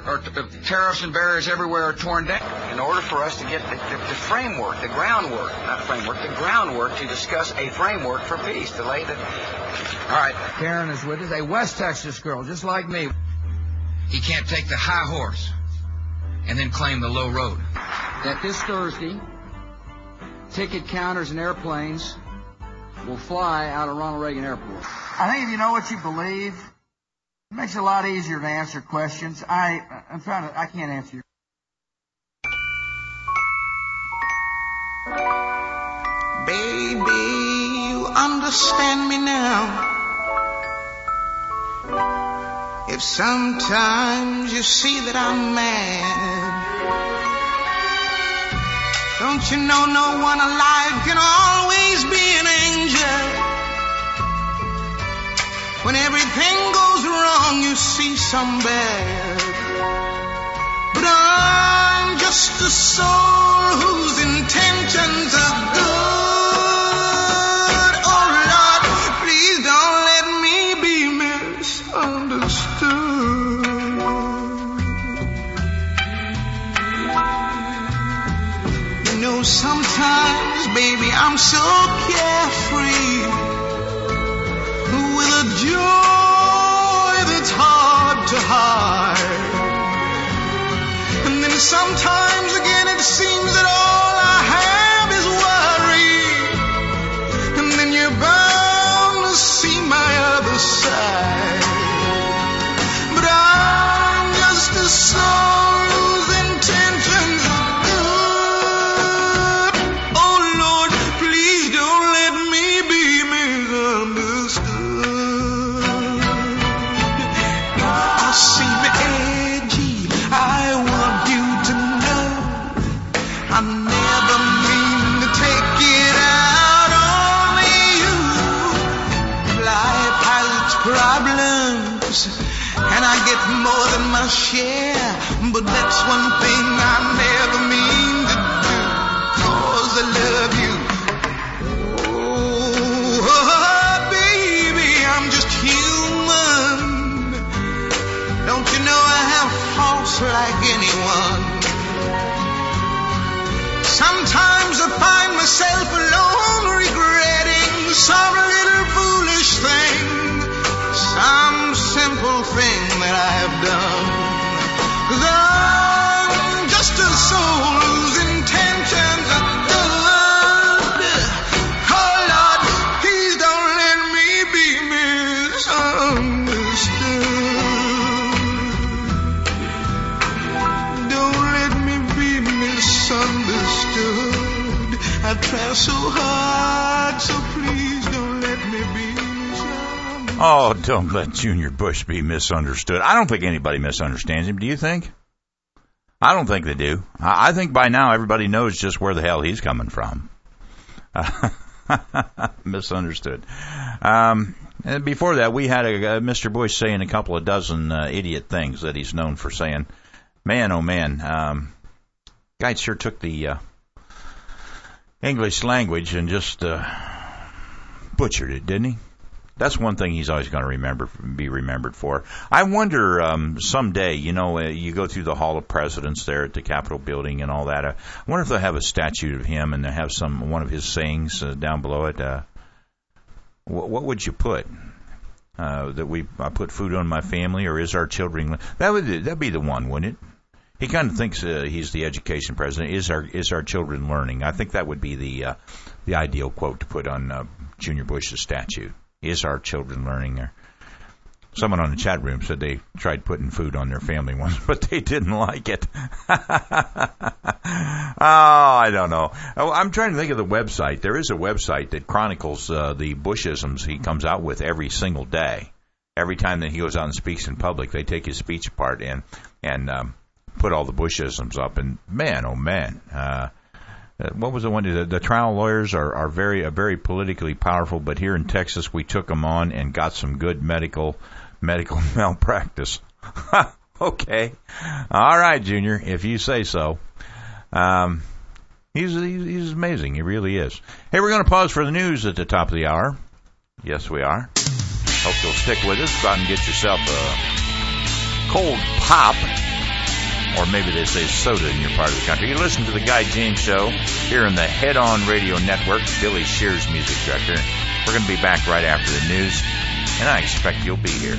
down. In order for us to get the framework, the groundwork to discuss a framework for peace, to lay the... All right, Karen is with us, a West Texas girl, just like me. He can't take the high horse and then claim the low road. That this Thursday, ticket counters and airplanes will fly out of Ronald Reagan Airport. I think if you know what you believe, it makes it a lot easier to answer questions. I can't answer your... Baby, you understand me now. If sometimes you see that I'm mad, don't you know no one alive can always be an angel? When everything goes wrong, you see some bad. But I'm just a soul whose intentions are good. Oh Lord, please don't let me be misunderstood. You know, sometimes, baby, I'm so carefree, with a joy that's hard to hide. And then sometimes again it seems that all I have is worry. And then you're bound to see my other side. But I'm just a soul whose intentions are good. Oh Lord, please don't let me be misunderstood. I never mean to take it out on you. Life has its problems, and I get more than my share. But that's one thing I never mean to do, 'cause I love you. Oh, baby, I'm just human. Don't you know I have faults like anyone? Sometimes I find myself alone regretting some little foolish thing, some simple thing that I've done. 'Cause I'm just a soul whose intentions are good. Oh Lord, please don't let me be misunderstood. Don't let me be misunderstood. I try so hard, so please don't let me be misunderstood. Oh, don't let Junior Bush be misunderstood. I don't think anybody misunderstands him. Do you think? I don't think they do. I think by now everybody knows just where the hell he's coming from. Misunderstood. And before that, we had Mr. Bush saying a couple of dozen idiot things that he's known for saying. Man, oh man, guy sure took the English language and just butchered it, didn't he? That's one thing he's always going to be remembered for. I wonder someday, you go through the Hall of Presidents there at the Capitol building and all that. I wonder if they'll have a statue of him and they have one of his sayings down below it. What would you put? That I put food on my family, or is our children? That'd be the one, wouldn't it? He kind of thinks he's the education president. Is our children learning? I think that would be the ideal quote to put on Junior Bush's statue. Is our children learning? Someone on the chat room said they tried putting food on their family once, but they didn't like it. I don't know. I'm trying to think of the website. There is a website that chronicles the Bushisms he comes out with every single day. Every time that he goes out and speaks in public, they take his speech apart and put all the Bushisms up. And man, oh man. What was the one? The trial lawyers are very politically powerful, but here in Texas we took them on and got some good medical malpractice. Okay, all right, Junior, if you say so. He's amazing. He really is. Hey, we're going to pause for the news at the top of the hour. Yes, we are. Hope you'll stick with us. Go out and get yourself a cold pop. Or maybe they say soda in your part of the country. You listen to the Guy James Show here in the Head On Radio Network. Billy Shears, music director. We're going to be back right after the news, and I expect you'll be here.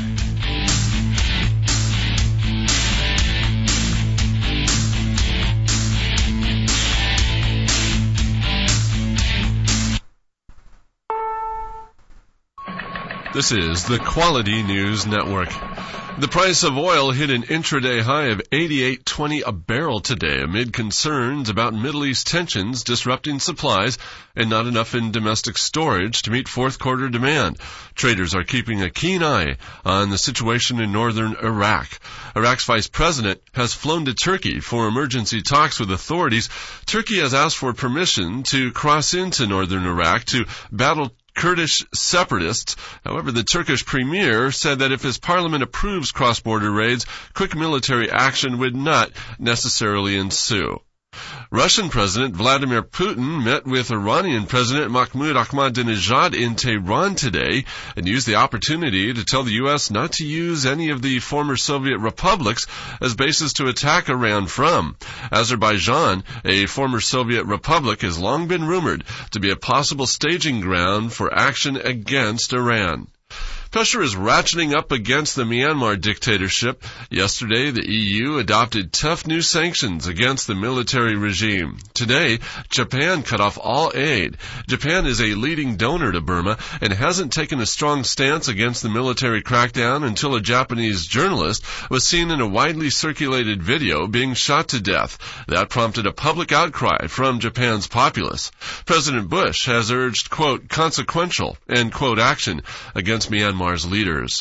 This is the Quality News Network. The price of oil hit an intraday high of $88.20 a barrel today amid concerns about Middle East tensions disrupting supplies and not enough in domestic storage to meet fourth quarter demand. Traders are keeping a keen eye on the situation in northern Iraq. Iraq's vice president has flown to Turkey for emergency talks with authorities. Turkey has asked for permission to cross into northern Iraq to battle Kurdish separatists. However, the Turkish premier said that if his parliament approves cross-border raids, quick military action would not necessarily ensue. Russian President Vladimir Putin met with Iranian President Mahmoud Ahmadinejad in Tehran today and used the opportunity to tell the U.S. not to use any of the former Soviet republics as bases to attack Iran from. Azerbaijan, a former Soviet republic, has long been rumored to be a possible staging ground for action against Iran. Pressure is ratcheting up against the Myanmar dictatorship. Yesterday, the EU adopted tough new sanctions against the military regime. Today, Japan cut off all aid. Japan is a leading donor to Burma and hasn't taken a strong stance against the military crackdown until a Japanese journalist was seen in a widely circulated video being shot to death. That prompted a public outcry from Japan's populace. President Bush has urged, quote, consequential, end quote, action against Myanmar's leaders.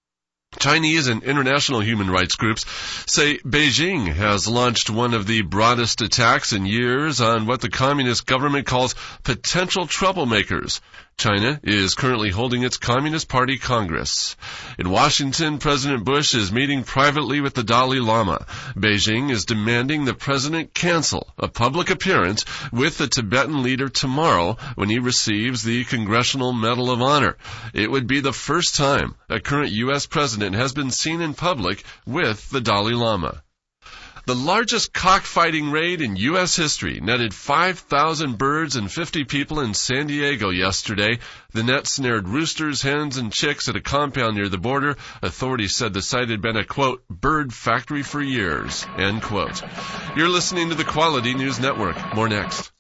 Chinese and international human rights groups say Beijing has launched one of the broadest attacks in years on what the communist government calls potential troublemakers. China is currently holding its Communist Party Congress. In Washington, President Bush is meeting privately with the Dalai Lama. Beijing is demanding the president cancel a public appearance with the Tibetan leader tomorrow when he receives the Congressional Medal of Honor. It would be the first time a current U.S. president has been seen in public with the Dalai Lama. The largest cockfighting raid in U.S. history netted 5,000 birds and 50 people in San Diego yesterday. The net snared roosters, hens, and chicks at a compound near the border. Authorities said the site had been a, quote, bird factory for years, end quote. You're listening to the Quality News Network. More next.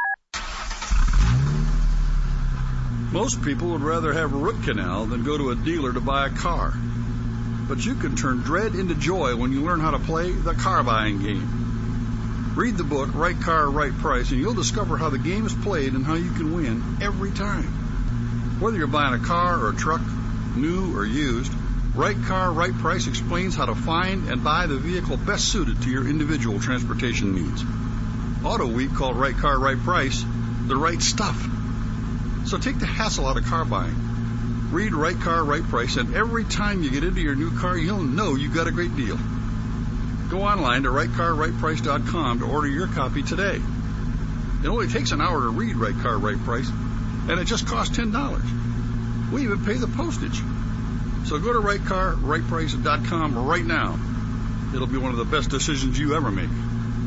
Most people would rather have a root canal than go to a dealer to buy a car. But you can turn dread into joy when you learn how to play the car buying game. Read the book, Right Car, Right Price, and you'll discover how the game is played and how you can win every time. Whether you're buying a car or a truck, new or used, Right Car, Right Price explains how to find and buy the vehicle best suited to your individual transportation needs. Auto Week called Right Car, Right Price the right stuff. So take the hassle out of car buying. Read Right Car, Right Price, and every time you get into your new car, you'll know you got a great deal. Go online to rightcarrightprice.com to order your copy today. It only takes an hour to read Right Car, Right Price, and it just costs $10. We even pay the postage. So go to rightcarrightprice.com right now. It'll be one of the best decisions you ever make.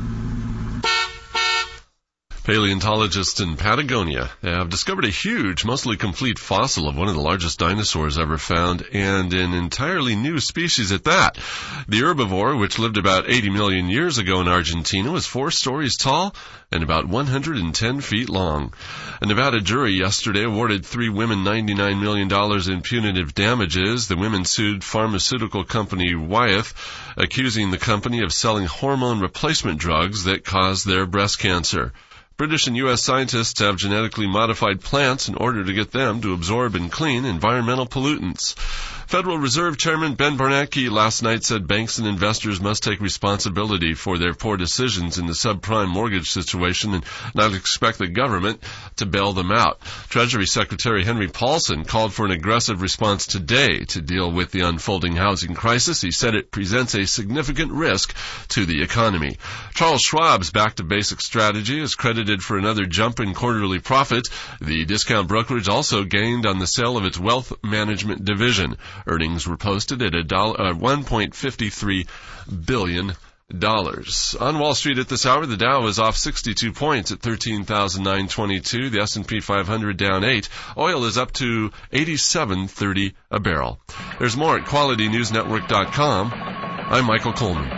Paleontologists in Patagonia have discovered a huge, mostly complete fossil of one of the largest dinosaurs ever found, and an entirely new species at that. The herbivore, which lived about 80 million years ago in Argentina, was 4 stories tall and about 110 feet long. A Nevada jury yesterday awarded 3 women $99 million in punitive damages. The women sued pharmaceutical company Wyeth, accusing the company of selling hormone replacement drugs that caused their breast cancer. British and U.S. scientists have genetically modified plants in order to get them to absorb and clean environmental pollutants. Federal Reserve Chairman Ben Bernanke last night said banks and investors must take responsibility for their poor decisions in the subprime mortgage situation and not expect the government to bail them out. Treasury Secretary Henry Paulson called for an aggressive response today to deal with the unfolding housing crisis. He said it presents a significant risk to the economy. Charles Schwab's Back to Basics strategy is credited for another jump in quarterly profits. The discount brokerage also gained on the sale of its wealth management division. Earnings were posted at $1.53 billion. On Wall Street at this hour, the Dow is off 62 points at 13,922. The S&P 500 down 8. Oil is up to $87.30 a barrel. There's more at QualityNewsNetwork.com. I'm Michael Coleman.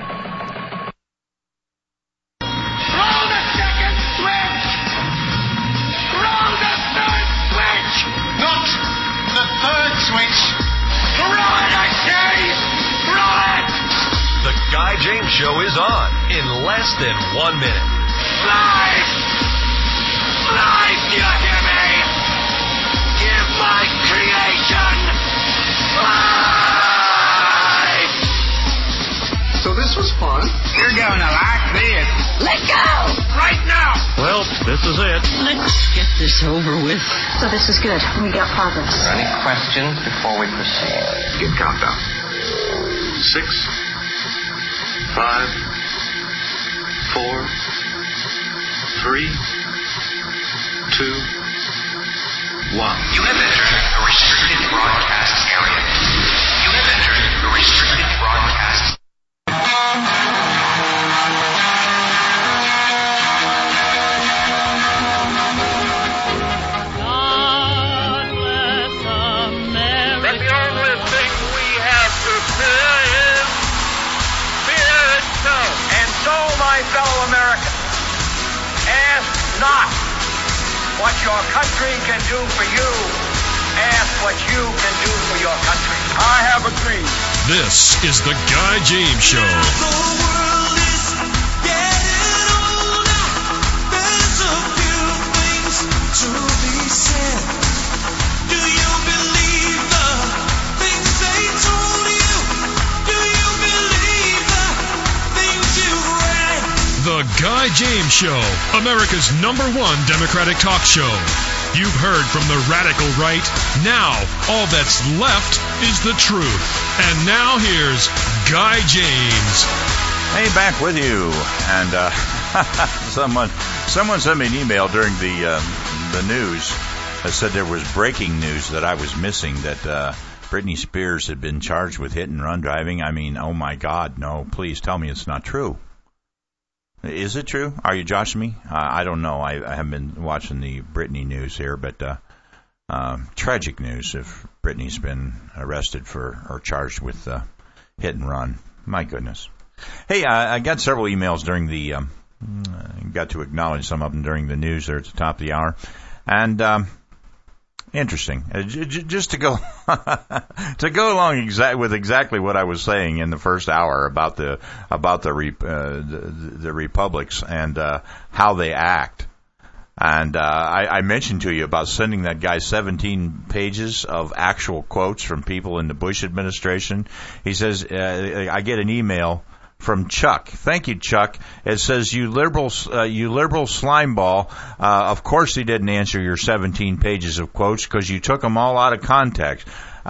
Guy James Show is on in less than 1 minute. Life! Life, do you hear me? Give my creation life! So this was fun. You're going to like this. Let go! Right now! Well, this is it. Let's get this over with. So this is good. We got progress. Are there any questions before we proceed? Good countdown. 6, 5, 4, 3, 2, 1. You have entered a restricted broadcast area. You have entered a restricted broadcast. God bless America. But the only thing we have to fear is fear itself. And so, my fellow Americans, ask not what your country can do for you. Ask what you can do for your country. I have a dream. This is the Guy James Show. The world is getting older. There's a few things to be said. Do you believe the things they told you? Do you believe the things you've read? The Guy James Show, America's #1 Democratic talk show. You've heard from the radical right. Now, all that's left is the truth. And now here's Guy James. Hey, back with you. And someone sent me an email during the news that said there was breaking news that I was missing, that Britney Spears had been charged with hit and run driving. I mean, oh my God, no, please tell me it's not true. Is it true? Are you joshing me? I don't know. I haven't been watching the Britney news here, but tragic news if Britney's been arrested or charged with hit and run. My goodness. Hey, I got several emails during the got to acknowledge some of them during the news there at the top of the hour. And interesting. Just to go along with exactly what I was saying in the first hour about the republics and how they act. And I mentioned to you about sending that guy 17 pages of actual quotes from people in the Bush administration. He says, I get an email from Chuck. Thank you, Chuck. It says, you liberal slime ball. Of course he didn't answer your 17 pages of quotes because you took them all out of context.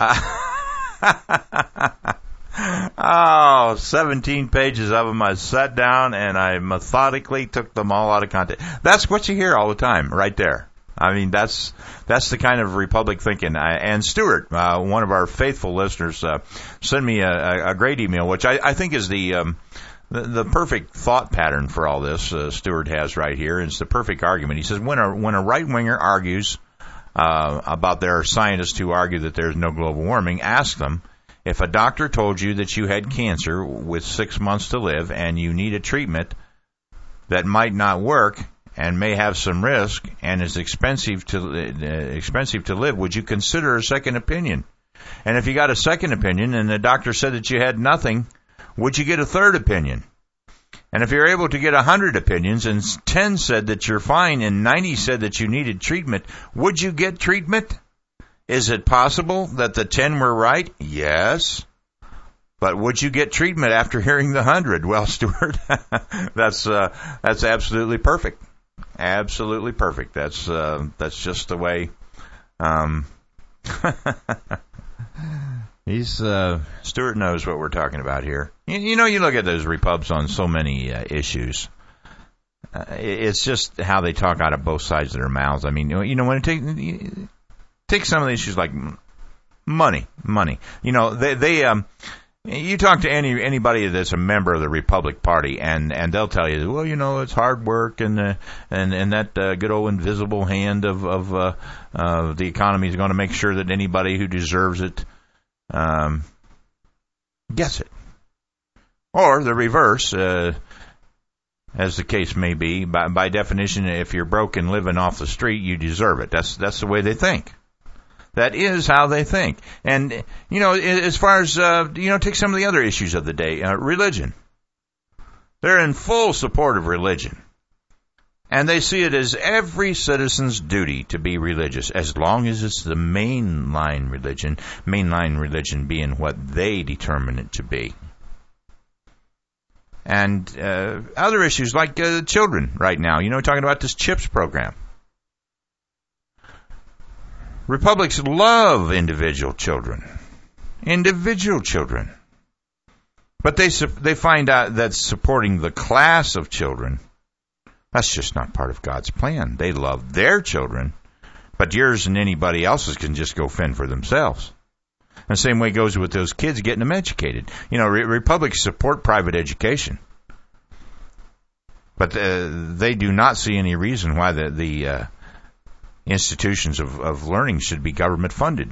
17 pages of them. I sat down and I methodically took them all out of context. That's what you hear all the time right there. I mean, that's the kind of Republic thinking. And Stuart, one of our faithful listeners, sent me a great email, which I think is the perfect thought pattern for all this. Stuart has right here. It's the perfect argument. He says, when a right winger argues about their scientists who argue that there's no global warming, ask them, if a doctor told you that you had cancer with 6 months to live and you need a treatment that might not work and may have some risk and is expensive to live, would you consider a second opinion? And if you got a second opinion and the doctor said that you had nothing, would you get a third opinion? And if you're able to get 100 opinions and 10 said that you're fine and 90 said that you needed treatment, would you get treatment? Is it possible that the 10 were right? Yes. But would you get treatment after hearing the 100? Well, Stuart, that's absolutely perfect. Absolutely perfect. That's just the way. Stuart knows what we're talking about here. You know, you look at those Repubs on so many issues. It's just how they talk out of both sides of their mouths. I mean, you know, when it take some of the issues like money. You know, they you talk to anybody that's a member of the Republic Party, and they'll tell you, well, you know, it's hard work, and that good old invisible hand of the economy is going to make sure that anybody who deserves it gets it, or the reverse, as the case may be. By definition, if you're broke and living off the street, you deserve it. That's the way they think. That is how they think. And, you know, as far as, take some of the other issues of the day. Religion. They're in full support of religion. And they see it as every citizen's duty to be religious, as long as it's the mainline religion being what they determine it to be. And other issues like children right now. You know, talking about this CHIPS program. Republics love individual children. But they find out that supporting the class of children, that's just not part of God's plan. They love their children, but yours and anybody else's can just go fend for themselves. And the same way goes with those kids getting them educated. You know, Republics support private education, but they do not see any reason why the institutions of learning should be government funded.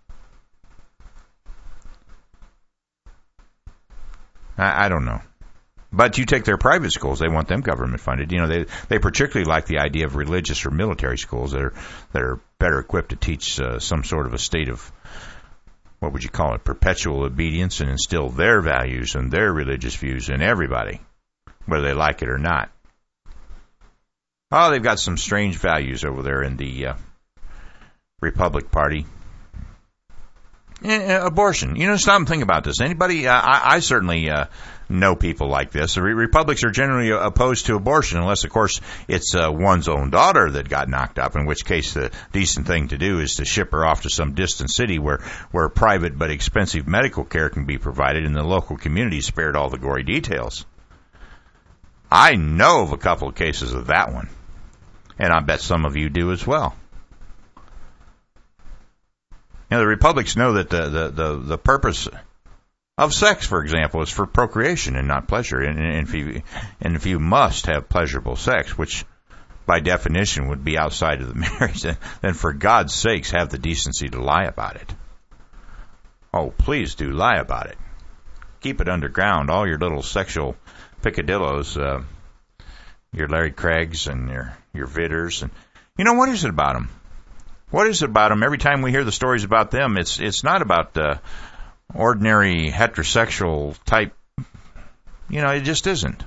I don't know. But you take their private schools, they want them government funded. You know, they particularly like the idea of religious or military schools that are better equipped to teach some sort of a state of, what would you call it, perpetual obedience, and instill their values and their religious views in everybody, whether they like it or not. Oh, they've got some strange values over there in the Republic Party. Abortion. You know, stop and think about this. Anybody? I certainly know people like this. The Republics are generally opposed to abortion, unless, of course, it's one's own daughter that got knocked up, in which case the decent thing to do is to ship her off to some distant city where private but expensive medical care can be provided, and the local community spared all the gory details. I know of a couple of cases of that one. And I bet some of you do as well. You know, the Republics know that the purpose of sex, for example, is for procreation and not pleasure. And if you must have pleasurable sex, which by definition would be outside of the marriage, then for God's sakes have the decency to lie about it. Oh, please do lie about it. Keep it underground. All your little sexual picadillos, your Larry Craigs and your Vitters, and you know, what is it about them? What is it about them? Every time we hear the stories about them, it's not about ordinary heterosexual type. You know, it just isn't.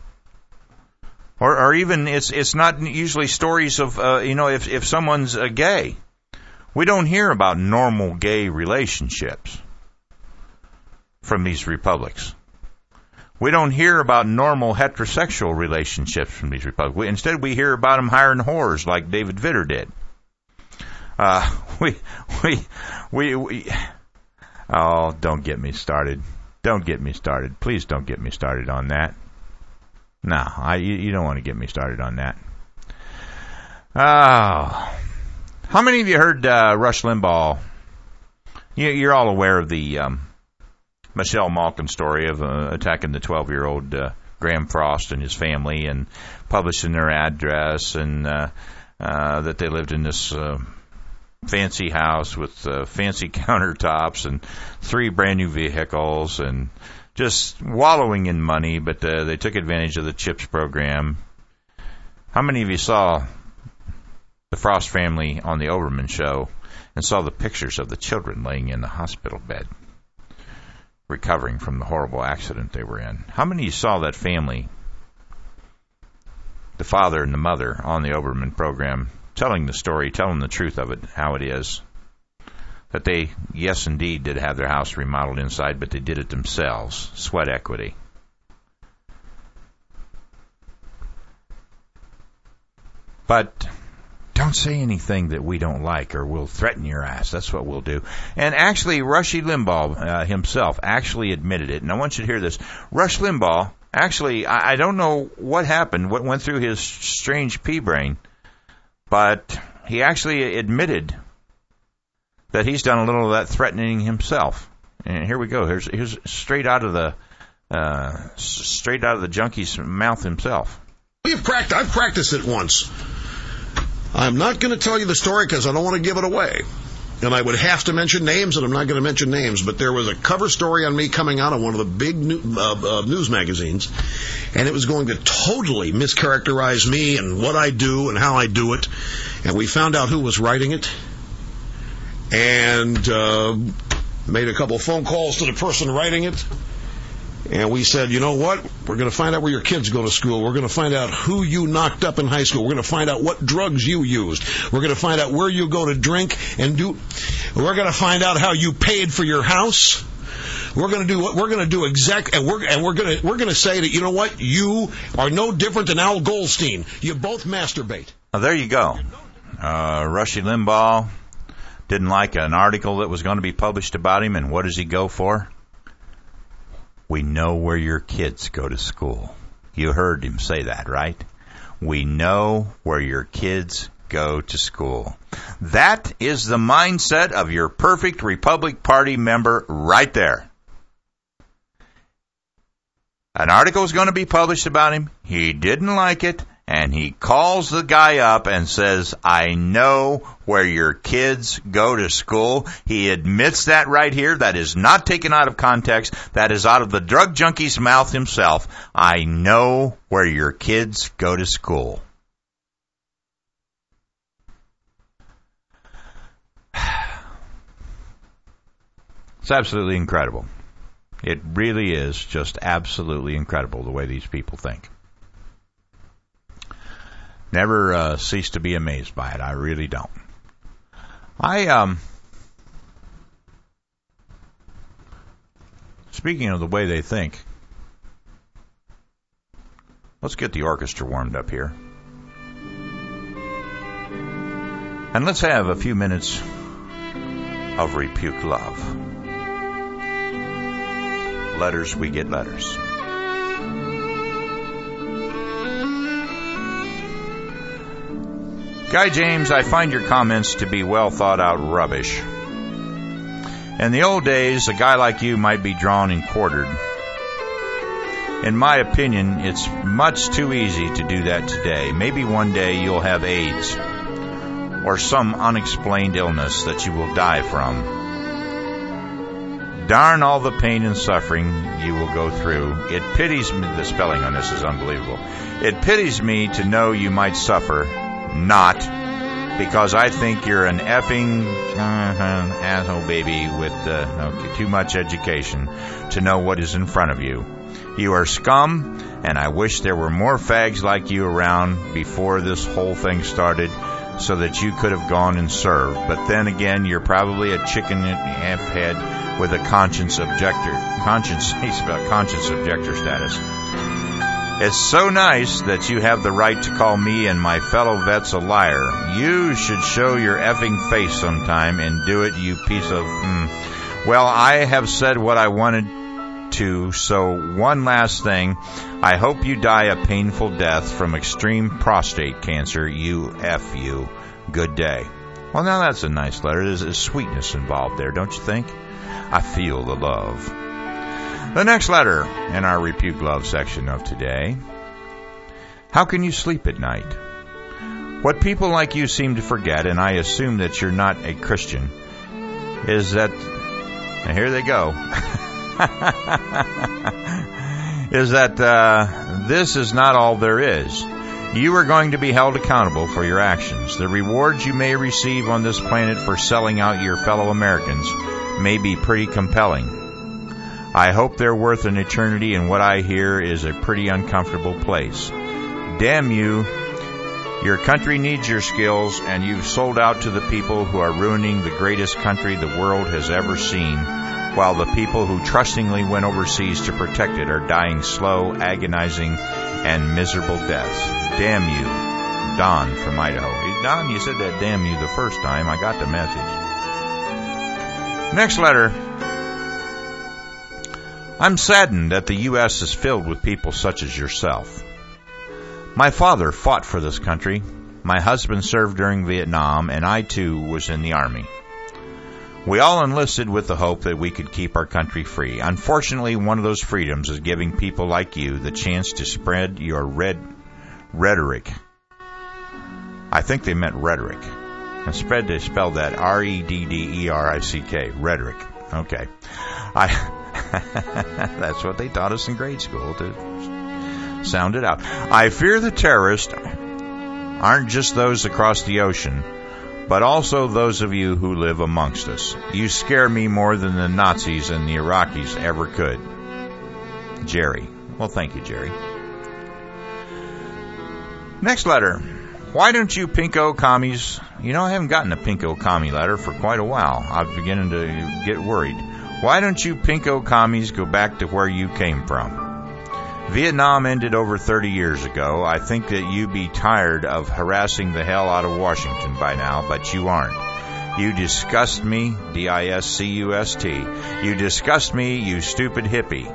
Or even it's not usually stories of if someone's gay, we don't hear about normal gay relationships from these republics. We don't hear about normal heterosexual relationships from these Republicans. Instead, we hear about them hiring whores like David Vitter did. Oh, don't get me started. Don't get me started. Please don't get me started on that. No, you don't want to get me started on that. Oh. How many of you heard Rush Limbaugh? You're all aware of the Michelle Malkin story of attacking the 12-year-old Graham Frost and his family and publishing their address and that they lived in this fancy house with fancy countertops and 3 brand new vehicles and just wallowing in money, but they took advantage of the CHIPS program. How many of you saw the Frost family on the Oberman show and saw the pictures of the children laying in the hospital bed, recovering from the horrible accident they were in? How many of you saw that family, the father and the mother, on the Oberman program, telling the story, telling the truth of it, how it is? That they, yes, indeed, did have their house remodeled inside, but they did it themselves. Sweat equity. But don't say anything that we don't like or we'll threaten your ass. That's what we'll do. And actually, Rush Limbaugh himself actually admitted it. And I want you to hear this. Rush Limbaugh, actually, I don't know what happened, what went through his strange pea brain, but he actually admitted that he's done a little of that threatening himself. And here we go. Here's straight out of the junkie's mouth himself. I've practiced it once. I'm not going to tell you the story because I don't want to give it away. And I would have to mention names, and I'm not going to mention names, but there was a cover story on me coming out of one of the big news magazines, and it was going to totally mischaracterize me and what I do and how I do it. And we found out who was writing it, and made a couple phone calls to the person writing it. And we said, you know what? We're going to find out where your kids go to school. We're going to find out who you knocked up in high school. We're going to find out what drugs you used. We're going to find out where you go to drink and do. We're going to find out how you paid for your house. We're going to do what we're going to do exactly, and we're going to say that, you know what? You are no different than Al Goldstein. You both masturbate. Well, there you go. Rush Limbaugh didn't like an article that was going to be published about him, and what does he go for? We know where your kids go to school. You heard him say that, right? We know where your kids go to school. That is the mindset of your perfect Republic Party member right there. An article is going to be published about him. He didn't like it, and he calls the guy up and says, I know where your kids go to school. He admits that right here. That is not taken out of context. That is out of the drug junkie's mouth himself. I know where your kids go to school. It's absolutely incredible. It really is just absolutely incredible the way these people think. Never cease to be amazed by it. I really don't. Speaking of the way they think, let's get the orchestra warmed up here. And let's have a few minutes of Rebuke Love. Letters, we get letters. Guy James, I find your comments to be well thought out rubbish. In the old days, a guy like you might be drawn and quartered. In my opinion, it's much too easy to do that today. Maybe one day you'll have AIDS or some unexplained illness that you will die from. Darn all the pain and suffering you will go through. It pities me, the spelling on this is unbelievable. It pities me to know you might suffer, not because I think you're an effing asshole baby with too much education to know what is in front of you. You are scum, and I wish there were more fags like you around before this whole thing started. so that you could have gone and served. But then again, you're probably a chicken and a half head with a conscience objector status. It's so nice that you have the right to call me and my fellow vets a liar. You should show your effing face sometime and do it, you piece of... Well, I have said what I wanted to, so one last thing. I hope you die a painful death from extreme prostate cancer, you. Good day. Well, now that's a nice letter. There's sweetness involved there, don't you think? I feel the love. The next letter in our Repuke Love section of today. How can you sleep at night? What people like you seem to forget, and I assume that you're not a Christian, is that... And here they go. Is that this is not all there is. You are going to be held accountable for your actions. The rewards you may receive on this planet for selling out your fellow Americans may be pretty compelling. I hope they're worth an eternity, and what I hear is a pretty uncomfortable place. Damn you. Your country needs your skills, and you've sold out to the people who are ruining the greatest country the world has ever seen, while the people who trustingly went overseas to protect it are dying slow, agonizing, and miserable deaths. Damn you. Don from Idaho. Hey, Don, you said that damn you the first time. I got the message. Next letter. I'm saddened that the U.S. is filled with people such as yourself. My father fought for this country. My husband served during Vietnam, and I, too, was in the Army. We all enlisted with the hope that we could keep our country free. Unfortunately, one of those freedoms is giving people like you the chance to spread your rhetoric. I think they meant rhetoric. And spread, they spelled that R-E-D-D-E-R-I-C-K, rhetoric. Okay. That's what they taught us in grade school, to sound it out. I fear the terrorists aren't just those across the ocean, but also those of you who live amongst us. You scare me more than the Nazis and the Iraqis ever could. Jerry. Well, thank you, Jerry. Next letter. Why don't you pinko commies... You know, I haven't gotten a pinko commie letter for quite a while. I'm beginning to get worried. Why don't you pinko commies go back to where you came from? Vietnam ended over 30 years ago. I think that you be tired of harassing the hell out of Washington by now, but you aren't. You disgust me, D-I-S-C-U-S-T. You disgust me, you stupid hippie.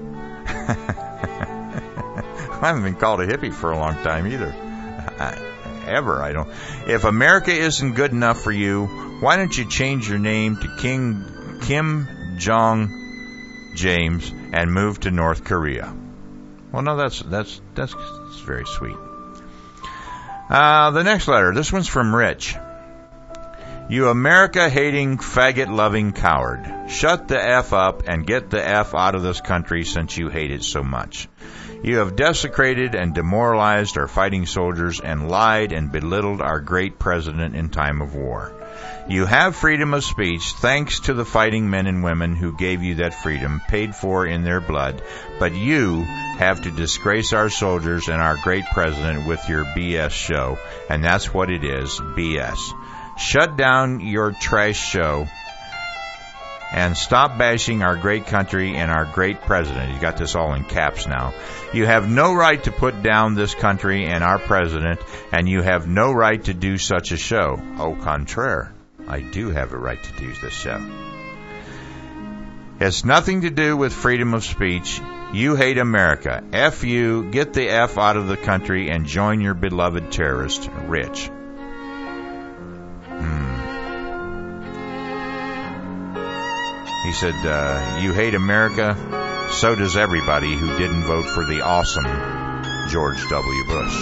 I haven't been called a hippie for a long time either. I don't. If America isn't good enough for you, why don't you change your name to Kim Jong James and move to North Korea? Well, no, that's very sweet. The next letter. This one's from Rich. You America-hating, faggot-loving coward. Shut the F up and get the F out of this country since you hate it so much. You have desecrated and demoralized our fighting soldiers and lied and belittled our great president in time of war. You have freedom of speech thanks to the fighting men and women who gave you that freedom, paid for in their blood, but you have to disgrace our soldiers and our great president with your BS show, and that's what it is, BS. Shut down your trash show and stop bashing our great country and our great president. You got this all in caps now. You have no right to put down this country and our president, and you have no right to do such a show. Au contraire, I do have a right to do this show. It's nothing to do with freedom of speech. You hate America. F you, get the F out of the country and join your beloved terrorist, Rich. He said, you hate America, so does everybody who didn't vote for the awesome George W. Bush.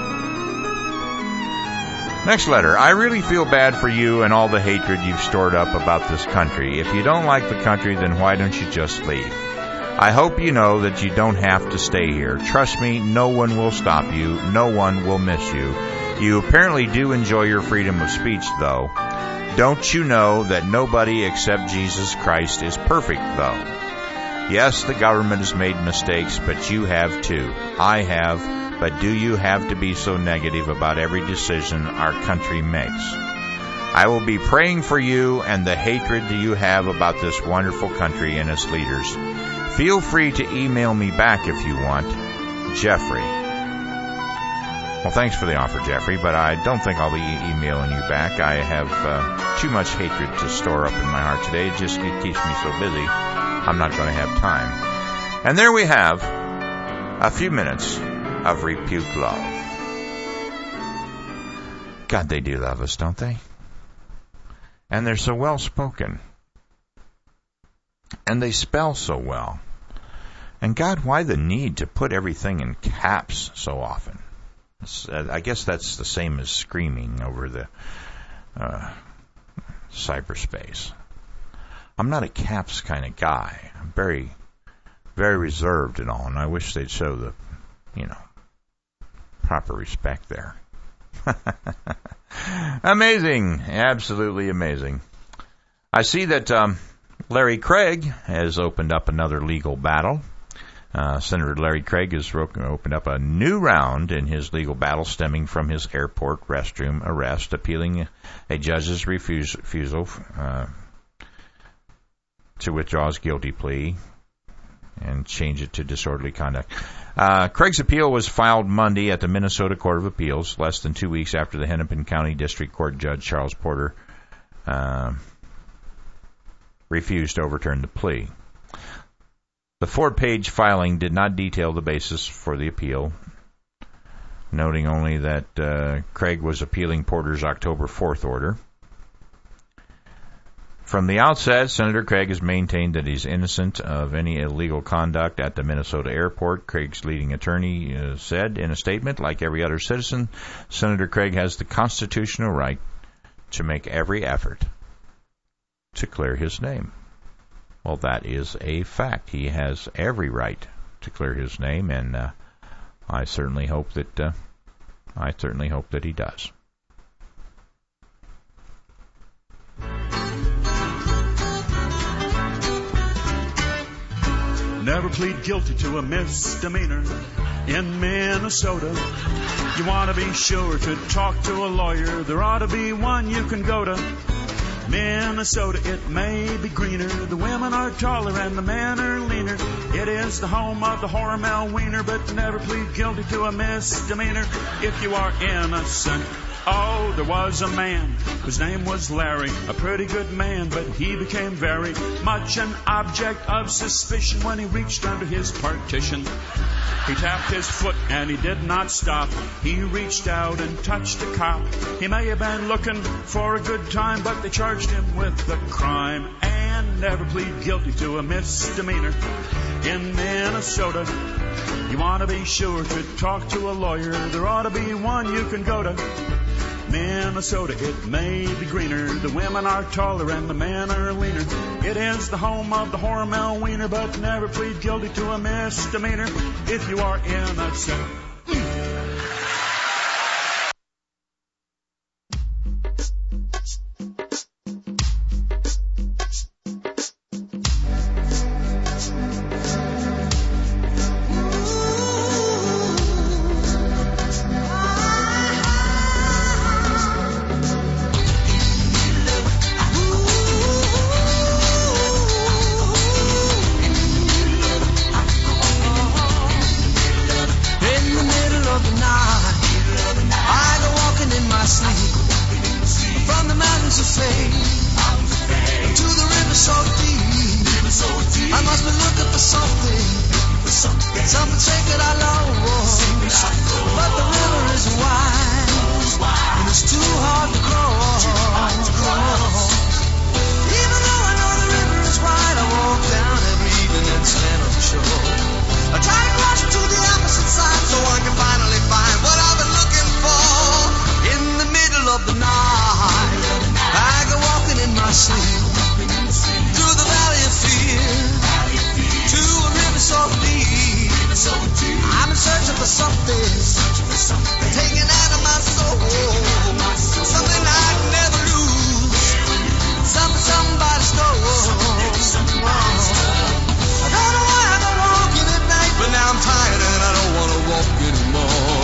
Next letter. I really feel bad for you and all the hatred you've stored up about this country. If you don't like the country, then why don't you just leave? I hope you know that you don't have to stay here. Trust me, no one will stop you. No one will miss you. You apparently do enjoy your freedom of speech, though. Don't you know that nobody except Jesus Christ is perfect, though? Yes, the government has made mistakes, but you have too. I have. But do you have to be so negative about every decision our country makes? I will be praying for you and the hatred you have about this wonderful country and its leaders. Feel free to email me back if you want. Jeffrey. Well, thanks for the offer, Jeffrey, but I don't think I'll be emailing you back. I have too much hatred to store up in my heart today. It just keeps me so busy. I'm not going to have time. And there we have a few minutes of Repuke Love. God, they do love us, don't they? And they're so well spoken. And they spell so well. And God, why the need to put everything in caps so often? I guess that's the same as screaming over the cyberspace. I'm not a caps kind of guy. I'm very, very reserved and all, and I wish they'd show the, proper respect there. Amazing. Absolutely amazing. I see that Larry Craig has opened up another legal battle. Senator Larry Craig has opened up a new round in his legal battle stemming from his airport restroom arrest, appealing a judge's refusal to withdraw his guilty plea and change it to disorderly conduct. Craig's appeal was filed Monday at the Minnesota Court of Appeals, less than 2 weeks after the Hennepin County District Court Judge Charles Porter refused to overturn the plea. The 4-page filing did not detail the basis for the appeal, noting only that Craig was appealing Porter's October 4th order. From the outset, Senator Craig has maintained that he's innocent of any illegal conduct at the Minnesota airport. Craig's leading attorney said in a statement, like every other citizen, Senator Craig has the constitutional right to make every effort to clear his name. Well, that is a fact. He has every right to clear his name, and I certainly hope that he does. Never plead guilty to a misdemeanor in Minnesota. You want to be sure to talk to a lawyer. There ought to be one you can go to. Minnesota, it may be greener. The women are taller and the men are leaner. It is the home of the Hormel Wiener, but never plead guilty to a misdemeanor if you are innocent. Oh, there was a man whose name was Larry, a pretty good man, but he became very much an object of suspicion when he reached under his partition. He tapped his foot and he did not stop. He reached out and touched a cop. He may have been looking for a good time, but they charged him with the crime. And never plead guilty to a misdemeanor in Minnesota. You want to be sure to talk to a lawyer. There ought to be one you can go to. Minnesota, it may be greener. The women are taller and the men are leaner. It is the home of the Hormel Wiener, but never plead guilty to a misdemeanor if you are innocent. But now I'm tired and I don't want to walk anymore.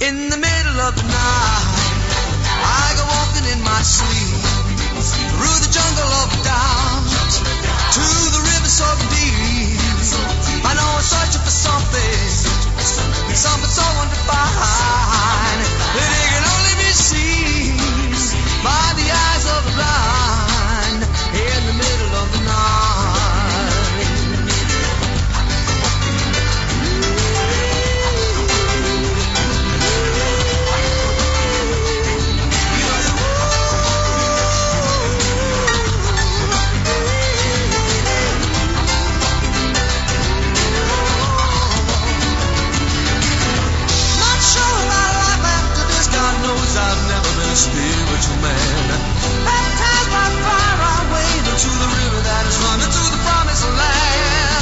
In the middle of the night, I go walking in my sleep through the jungle of doubt to the river so deep. I know I'm searching for something so undefined that it can only be seen by the eyes of the blind in the middle of the night. I've never been a spiritual man. Baptized by fire, I wade into the river that is running to the promised land.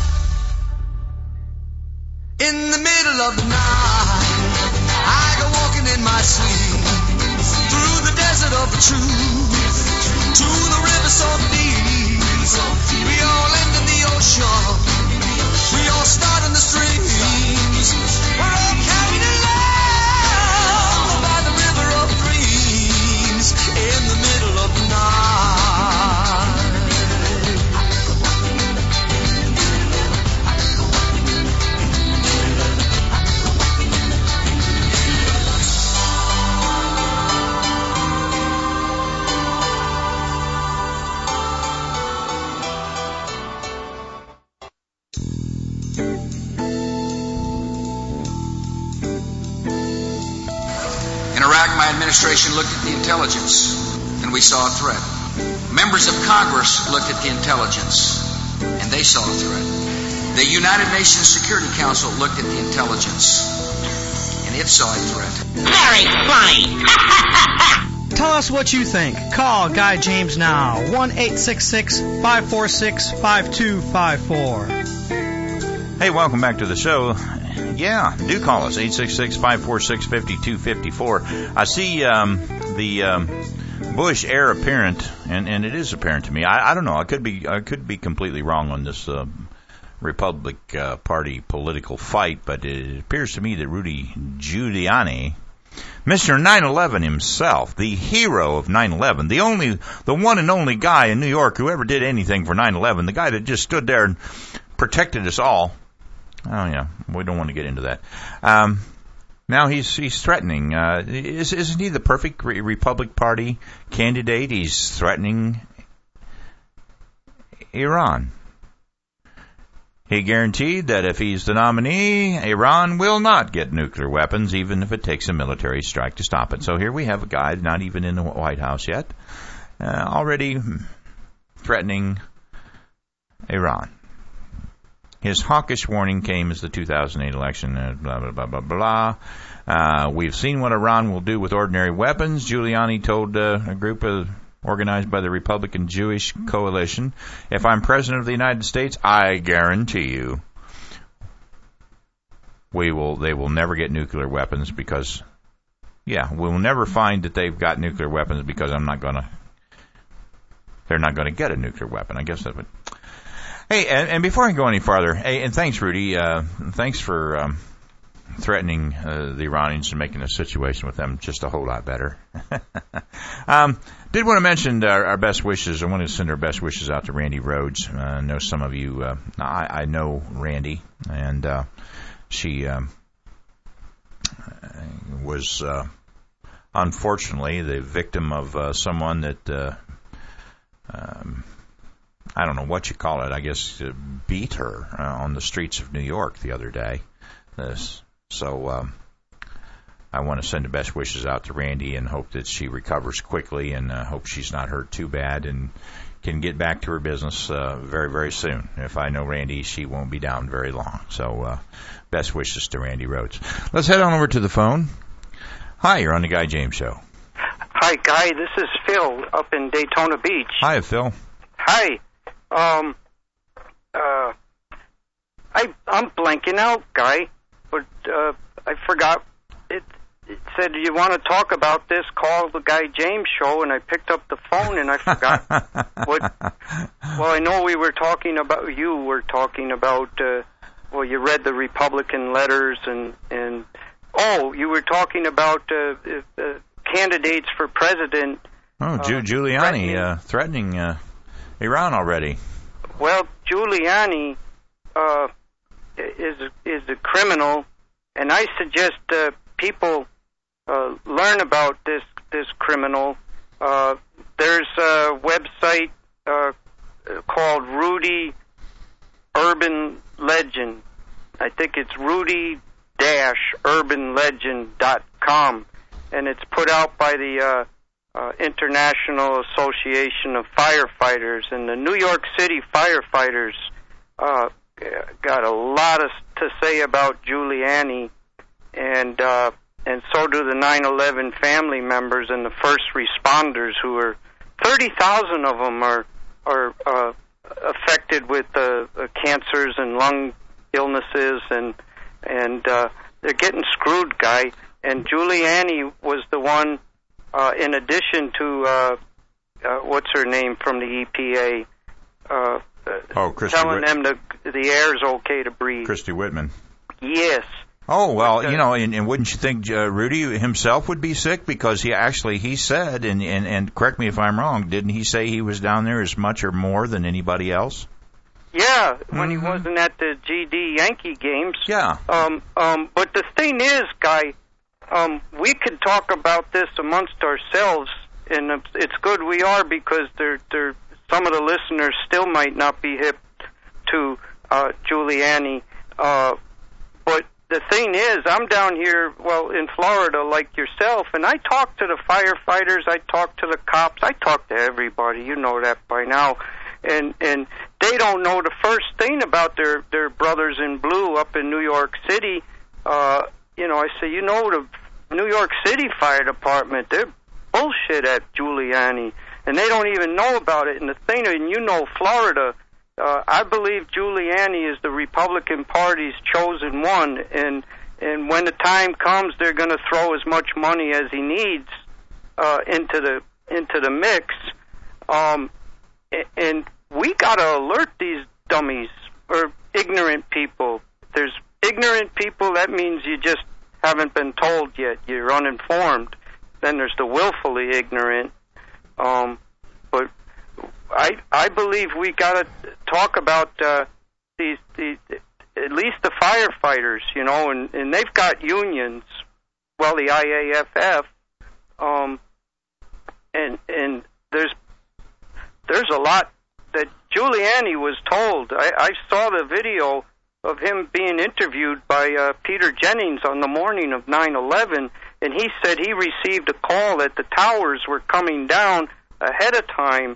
In the middle of the night, I go walking in my sleep through the desert of the truth to the river so deep. We all end in the ocean. We all start in the streams. We're all carried along by the river of dreams in the middle of the night. In Iraq, my administration looked at the intelligence, and we saw a threat. Members of Congress looked at the intelligence, and they saw a threat. The United Nations Security Council looked at the intelligence, and it saw a threat. Very funny! Tell us what you think. Call Guy James now. 1-866-546-5254. Hey, welcome back to the show. Yeah, do call us, 866-546-5254. I see the Bush heir apparent, and it is apparent to me. I don't know. I could be completely wrong on this Republic Party political fight, but it appears to me that Rudy Giuliani, Mr. 9/11 himself, the hero of 9/11, the one and only guy in New York who ever did anything for 9/11, the guy that just stood there and protected us all. Oh, yeah, we don't want to get into that. Now he's threatening. Isn't he the perfect Republic Party candidate? He's threatening Iran. He guaranteed that if he's the nominee, Iran will not get nuclear weapons, even if it takes a military strike to stop it. So here we have a guy not even in the White House yet, already threatening Iran. His hawkish warning came as the 2008 election, blah, blah, blah, blah, blah. We've seen what Iran will do with ordinary weapons, Giuliani told a group organized by the Republican Jewish Coalition. If I'm president of the United States, I guarantee you they will never get nuclear weapons because, we'll never find that they've got nuclear weapons because they're not going to get a nuclear weapon. I guess that would... Hey, and before I go any farther, hey, and thanks, Rudy. Thanks for threatening the Iranians and making the situation with them just a whole lot better. Did want to mention our best wishes. I wanted to send our best wishes out to Randy Rhodes. I know some of you, I know Randy, and she was unfortunately the victim of someone that... I don't know what you call it, I guess beat her on the streets of New York the other day. So I want to send the best wishes out to Randy and hope that she recovers quickly and hope she's not hurt too bad and can get back to her business very, very soon. If I know Randy, she won't be down very long. So best wishes to Randy Rhodes. Let's head on over to the phone. Hi, you're on the Guy James Show. Hi, Guy. This is Phil up in Daytona Beach. Hi, Phil. Hi. I'm blanking out, Guy, but I forgot. It said you want to talk about this, call the Guy James Show, and I picked up the phone and I forgot what. Well, I know you were talking about. You read the Republican letters and Oh, you were talking about candidates for president. Oh, Giuliani threatening Iran already. Well, Giuliani is a criminal, and I suggest people learn about this criminal. There's a website called Rudy Urban Legend. I think it's rudy-urbanlegend.com, and it's put out by the International Association of Firefighters, and the New York City firefighters got a lot to say about Giuliani, and so do the 9/11 family members and the first responders, who are 30,000 of them are affected with cancers and lung illnesses, and they're getting screwed, Guy. And Giuliani was the one, in addition to what's her name from the EPA, telling them the air's okay to breathe. Christy Whitman. Yes. Oh, well, and wouldn't you think Rudy himself would be sick? Because he said, and correct me if I'm wrong, didn't he say he was down there as much or more than anybody else? Yeah, when he wasn't at the GD Yankee games. Yeah. But the thing is, Guy, we could talk about this amongst ourselves, and it's good we are, because some of the listeners still might not be hip to Giuliani. But the thing is, I'm down here, in Florida like yourself, and I talk to the firefighters, I talk to the cops, I talk to everybody. You know that by now. And they don't know the first thing about their brothers in blue up in New York City. I say, the New York City Fire Department, they're bullshit at Giuliani, and they don't even know about it. And the thing, Florida, I believe Giuliani is the Republican Party's chosen one, and when the time comes, they're going to throw as much money as he needs into the mix. And we got to alert these dummies or ignorant people. If there's ignorant people, that means you just haven't been told yet. You're uninformed. Then there's the willfully ignorant. But I believe we got to talk about these at least the firefighters, and they've got unions. Well, the IAFF, and there's a lot that Giuliani was told. I saw the video of him being interviewed by Peter Jennings on the morning of 9/11, and he said he received a call that the towers were coming down ahead of time,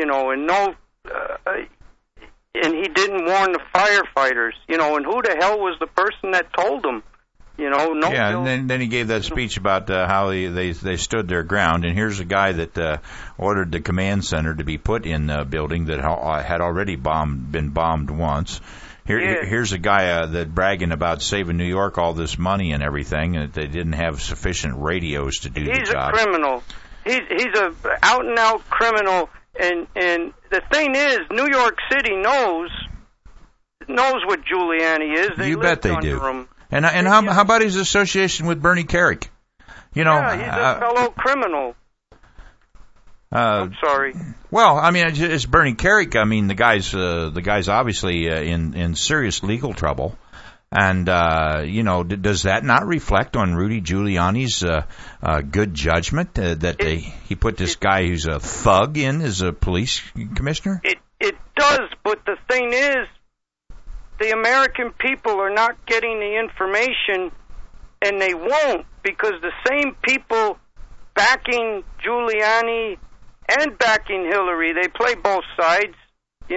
and he didn't warn the firefighters, and who the hell was the person that told him? And then he gave that speech about how they stood their ground. And here's a guy that ordered the command center to be put in a building that had already been bombed once. Here's a guy that bragging about saving New York all this money and everything, and that they didn't have sufficient radios to do the job. He's a criminal. He's a out and out criminal. And the thing is, New York City knows what Giuliani is. You bet they do. Him. And how about his association with Bernie Kerik? He's a fellow criminal. I'm sorry. Well, I mean, it's Bernie Kerik. I mean, the guy's obviously in serious legal trouble. And, does that not reflect on Rudy Giuliani's good judgment that he put this guy who's a thug in as a police commissioner? It does, but the thing is, the American people are not getting the information, and they won't, because the same people backing Giuliani and backing Hillary, they play both sides, they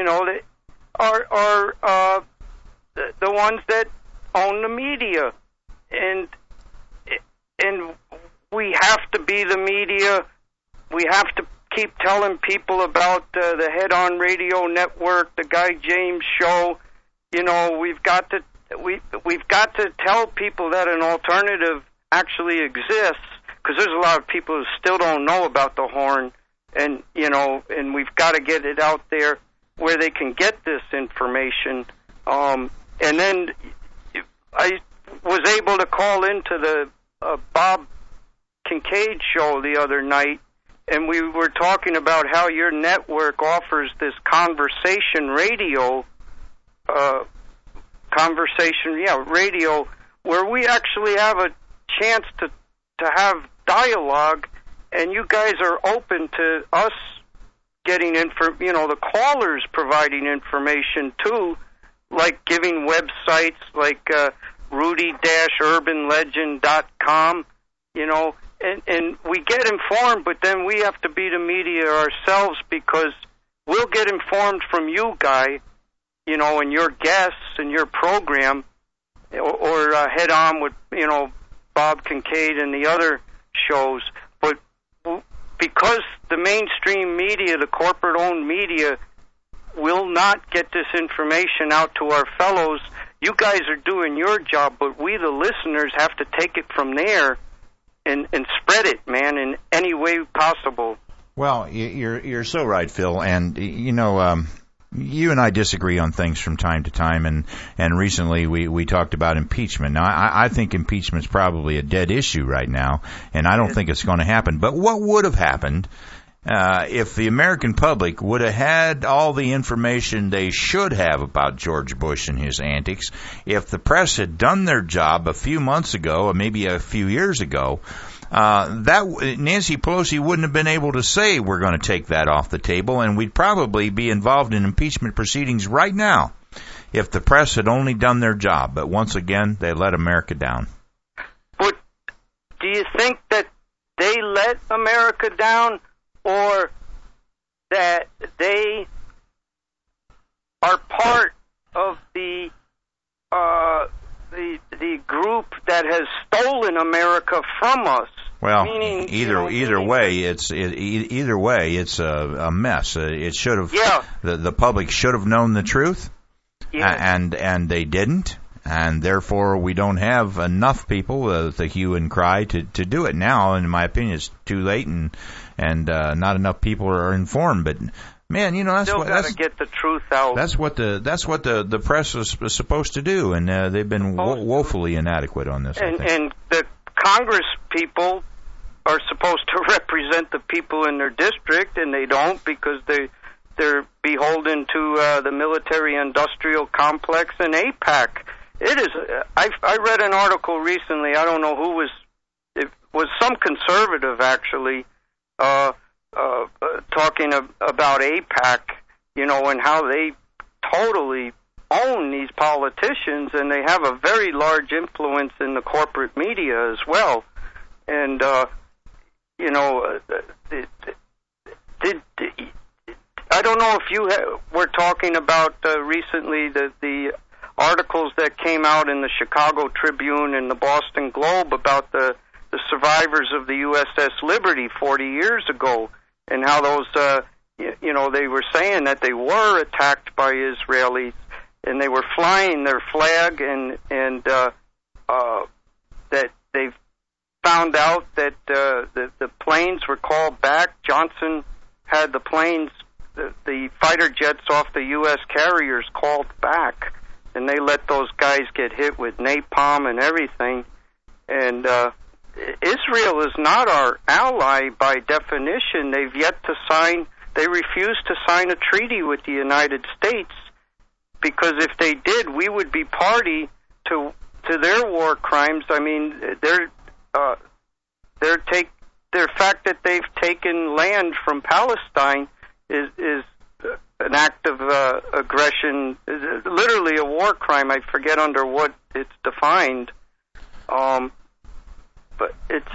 are the ones that own the media, and we have to be the media. We have to keep telling people about the Head On Radio Network, the Guy James Show. We've got to tell people that an alternative actually exists, because there's a lot of people who still don't know about the Horn, and we've got to get it out there where they can get this information. And then was able to call into the Bob Kincaid show the other night, and we were talking about how your network offers this conversation radio, radio, where we actually have a chance to have dialogue, and you guys are open to us getting the callers providing information too, like giving websites like Rudy-urbanlegend.com, and we get informed, but then we have to be the media ourselves, because we'll get informed from you, Guy, and your guests and your program, or head on with, Bob Kincaid and the other shows. But because the mainstream media, the corporate-owned media, will not get this information out to our fellows, you guys are doing your job, but we, the listeners, have to take it from there and spread it, man, in any way possible. Well, you're so right, Phil. And, you and I disagree on things from time to time, and recently we talked about impeachment. Now, I think impeachment's probably a dead issue right now, and I don't think it's going to happen. But what would have happened if the American public would have had all the information they should have about George Bush and his antics, if the press had done their job a few months ago, or maybe a few years ago, that Nancy Pelosi wouldn't have been able to say we're going to take that off the table, and we'd probably be involved in impeachment proceedings right now if the press had only done their job. But once again, they let America down. But do you think that they let America down, or that they are part of the group that has stolen America from us? Well, meaning, either way, it's a mess. It should have. Yeah. The public should have known the truth, and they didn't, and therefore we don't have enough people, the hue and cry, to do it now. In my opinion, it's too late, and not enough people are informed. But man, that's still got to get the truth out. That's what the press is supposed to do, and they've been woefully inadequate on this. And the Congress people are supposed to represent the people in their district, and they don't, because they're beholden to the military-industrial complex and AIPAC. It is. I read an article recently. I don't know who was. It was some conservative actually. Talking about AIPAC, and how they totally own these politicians, and they have a very large influence in the corporate media as well. And, I don't know if you were talking about recently the articles that came out in the Chicago Tribune and the Boston Globe about the survivors of the USS Liberty 40 years ago, and how those, they were saying that they were attacked by Israelis, and they were flying their flag, and that they found out that the planes were called back. Johnson had the planes, the fighter jets off the U.S. carriers called back, and they let those guys get hit with napalm and everything. And Israel is not our ally by definition. They've yet to sign. They refuse to sign a treaty with the United States, because if they did, we would be party to their war crimes. I mean, their fact that they've taken land from Palestine is an act of aggression, literally a war crime. I forget under what it's defined. But it's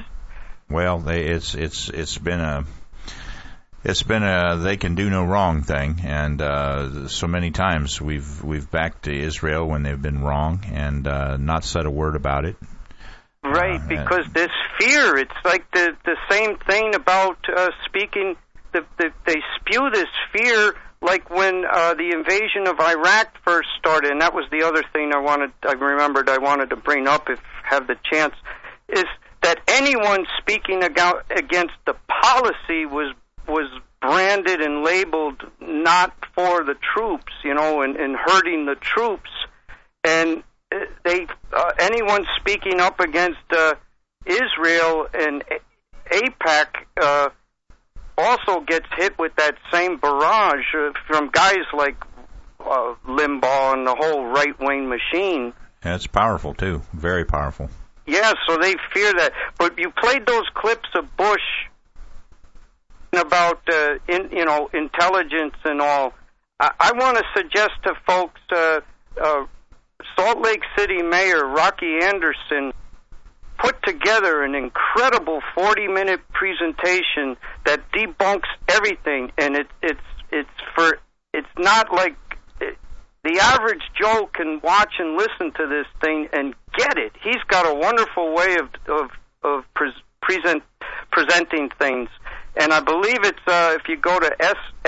been a they can do no wrong thing, and so many times we've backed Israel when they've been wrong, and not said a word about it. Right, because this fear, it's like the same thing about speaking. They spew this fear, like when the invasion of Iraq first started, and that was the other thing I remembered I wanted to bring up if have the chance, is that anyone speaking against the policy was branded and labeled not for the troops, and hurting the troops. And anyone speaking up against Israel and AIPAC also gets hit with that same barrage from guys like Limbaugh and the whole right-wing machine. That's powerful, too. Very powerful. Yeah, so they fear that. But you played those clips of Bush about, intelligence and all. I want to suggest to folks, Salt Lake City Mayor Rocky Anderson put together an incredible 40-minute presentation that debunks everything, and it's not like the average Joe can watch and listen to this thing and get it. He's got a wonderful way of presenting things, and I believe it's if you go to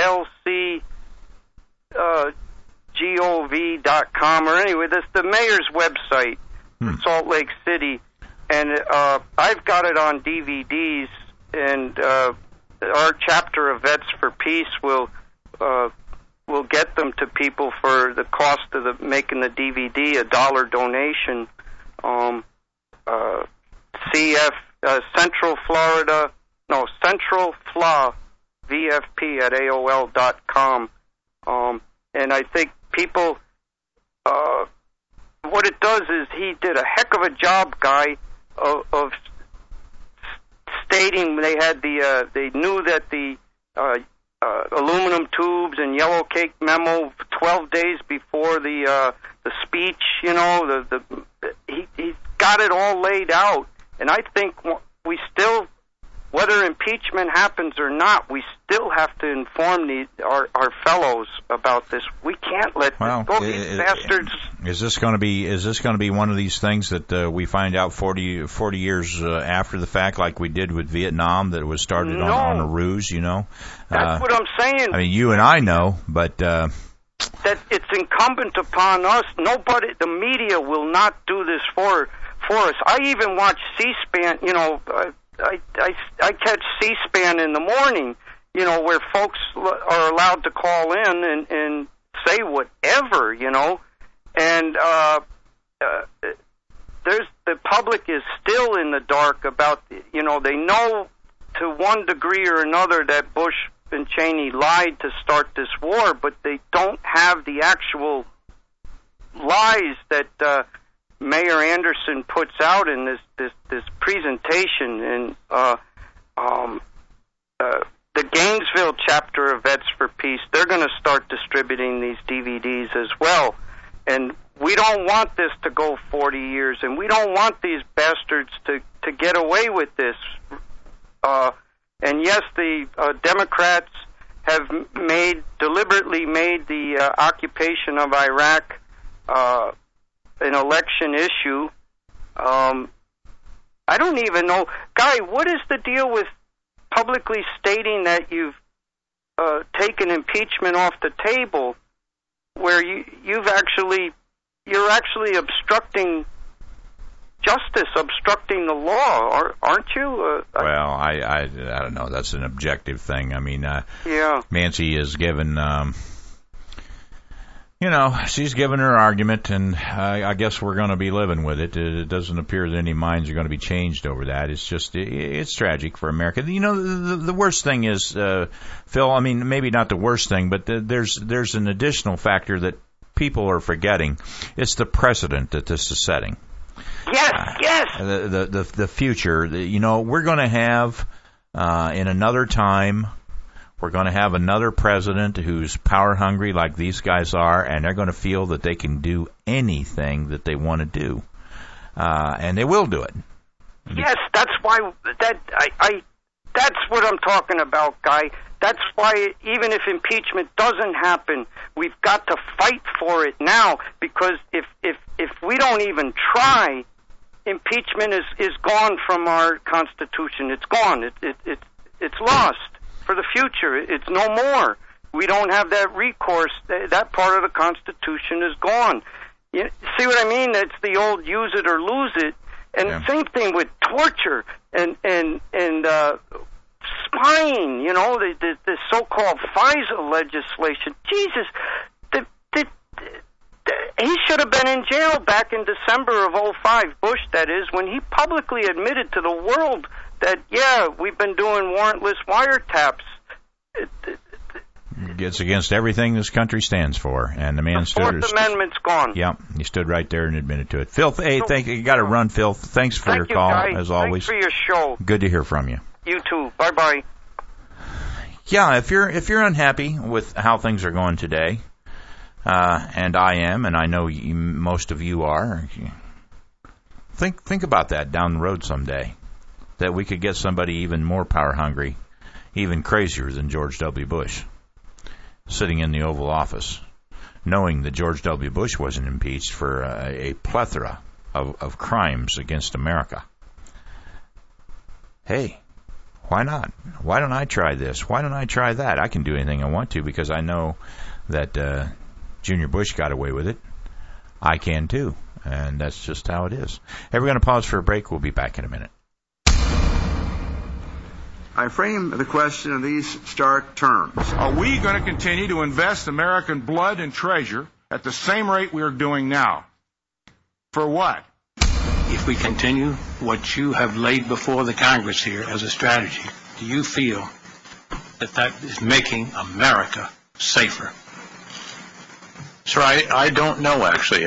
slcgov.com, or anyway, that's the mayor's website, Salt Lake City, and I've got it on DVDs, and our chapter of Vets for Peace will get them to people for the cost of making the DVD, $1 donation. Central Flaw VFP at AOL.com. And I think people, what it does is he did a heck of a job, Guy, of stating they knew that the aluminum tubes and yellow cake memo 12 days before the speech, he got it all laid out. And I think we still, whether impeachment happens or not, we still have to inform our fellows about this. We can't let these bastards. Is this going to be one of these things that we find out 40 years after the fact, like we did with Vietnam, that it was started on a ruse? That's what I'm saying. I mean, you and I know, but that it's incumbent upon us. Nobody, the media will not do this for us. I even watch C-SPAN. I catch C-SPAN in the morning, where folks are allowed to call in and say whatever, and the public is still in the dark about, they know to one degree or another that Bush and Cheney lied to start this war, but they don't have the actual lies that Mayor Anderson puts out in this presentation. And the Gainesville chapter of Vets for Peace, they're going to start distributing these DVDs as well. And we don't want this to go 40 years, and we don't want these bastards to get away with this. And yes, the Democrats have deliberately made the occupation of Iraq an election issue. I don't even know. Guy, what is the deal with publicly stating that you've taken impeachment off the table, where you're actually obstructing justice, obstructing the law, aren't you? Well, I don't know. That's an objective thing. I mean, yeah. Nancy has given, she's given her argument, and I guess we're going to be living with it. It doesn't appear that any minds are going to be changed over that. It's just, it's tragic for America. The worst thing is, Phil, I mean, maybe not the worst thing, but there's an additional factor that people are forgetting. It's the precedent that this is setting. Yes. The future. We're going to have in another time. We're going to have another president who's power hungry, like these guys are, and they're going to feel that they can do anything that they want to do, and they will do it. Yes, that's why that's what I'm talking about, Guy. That's why even if impeachment doesn't happen, we've got to fight for it now, because if we don't even try, impeachment is gone from our Constitution. It's gone. It's lost for the future. It's no more. We don't have that recourse. That part of the Constitution is gone. You see what I mean? It's the old use it or lose it. And the same thing with torture and spying, the so-called FISA legislation. Jesus, he should have been in jail back in December of '05, Bush, that is, when he publicly admitted to the world that, yeah, we've been doing warrantless wiretaps. It's against everything this country stands for, and the man stood. Fourth Amendment's gone. Yeah, he stood right there and admitted to it. Phil, hey, thank you. You got to run, Phil. Thanks for your call, as always. Thanks for your show. Good to hear from you. You too. Bye-bye. Yeah, if you're unhappy with how things are going today, and I am, and I know most of you are, think about that down the road someday, that we could get somebody even more power hungry, even crazier than George W. Bush, sitting in the Oval Office, knowing that George W. Bush wasn't impeached for a plethora of crimes against America. Hey, why not? Why don't I try this? Why don't I try that? I can do anything I want to because I know that Junior Bush got away with it. I can too, and that's just how it is. Hey, we're going to pause for a break. We'll be back in a minute. I frame the question in these stark terms. Are we going to continue to invest American blood and treasure at the same rate we are doing now? For what? If we continue what you have laid before the Congress here as a strategy, do you feel that that is making America safer? Sir, I don't know, actually.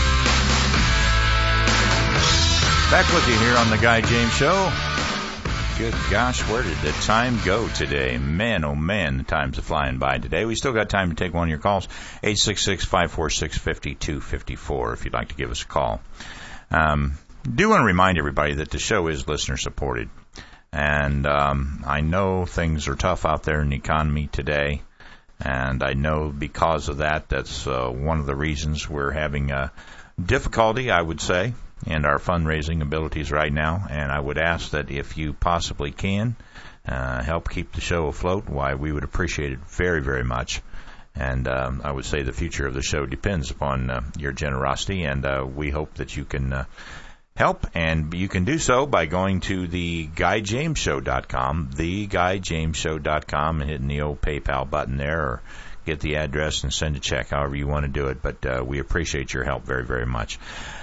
Back with you here on the Guy James Show. Good gosh, where did the time go today? Man, oh man, the time's flying by today. We still got time to take one of your calls. 866-546-5254 if you'd like to give us a call. Do want to remind everybody that the show is listener supported. And I know things are tough out there in the economy today. And I know because of that, that's one of the reasons we're having difficulty, I would say, in our fundraising abilities right now. And I would ask that if you possibly can help keep the show afloat, why, we would appreciate it very, very much. And I would say the future of the show depends upon your generosity, and we hope that you can help, and you can do so by going to theguyjamesshow.com, theguyjamesshow.com, and hitting the old PayPal button there, or get the address and send a check, however you want to do it. But we appreciate your help very, very much.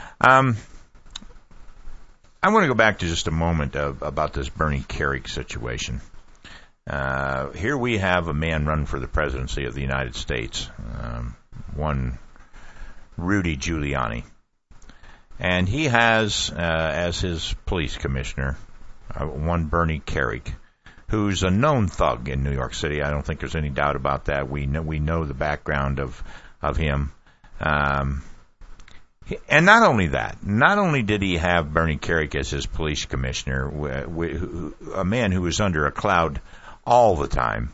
I want to go back to just a moment about this Bernie Kerik situation. Here we have a man running for the presidency of the United States, one Rudy Giuliani. And he has, as his police commissioner, one Bernie Kerik, who's a known thug in New York City. I don't think there's any doubt about that. We know the background of him. And not only that, not only did he have Bernie Kerik as his police commissioner, a man who was under a cloud all the time,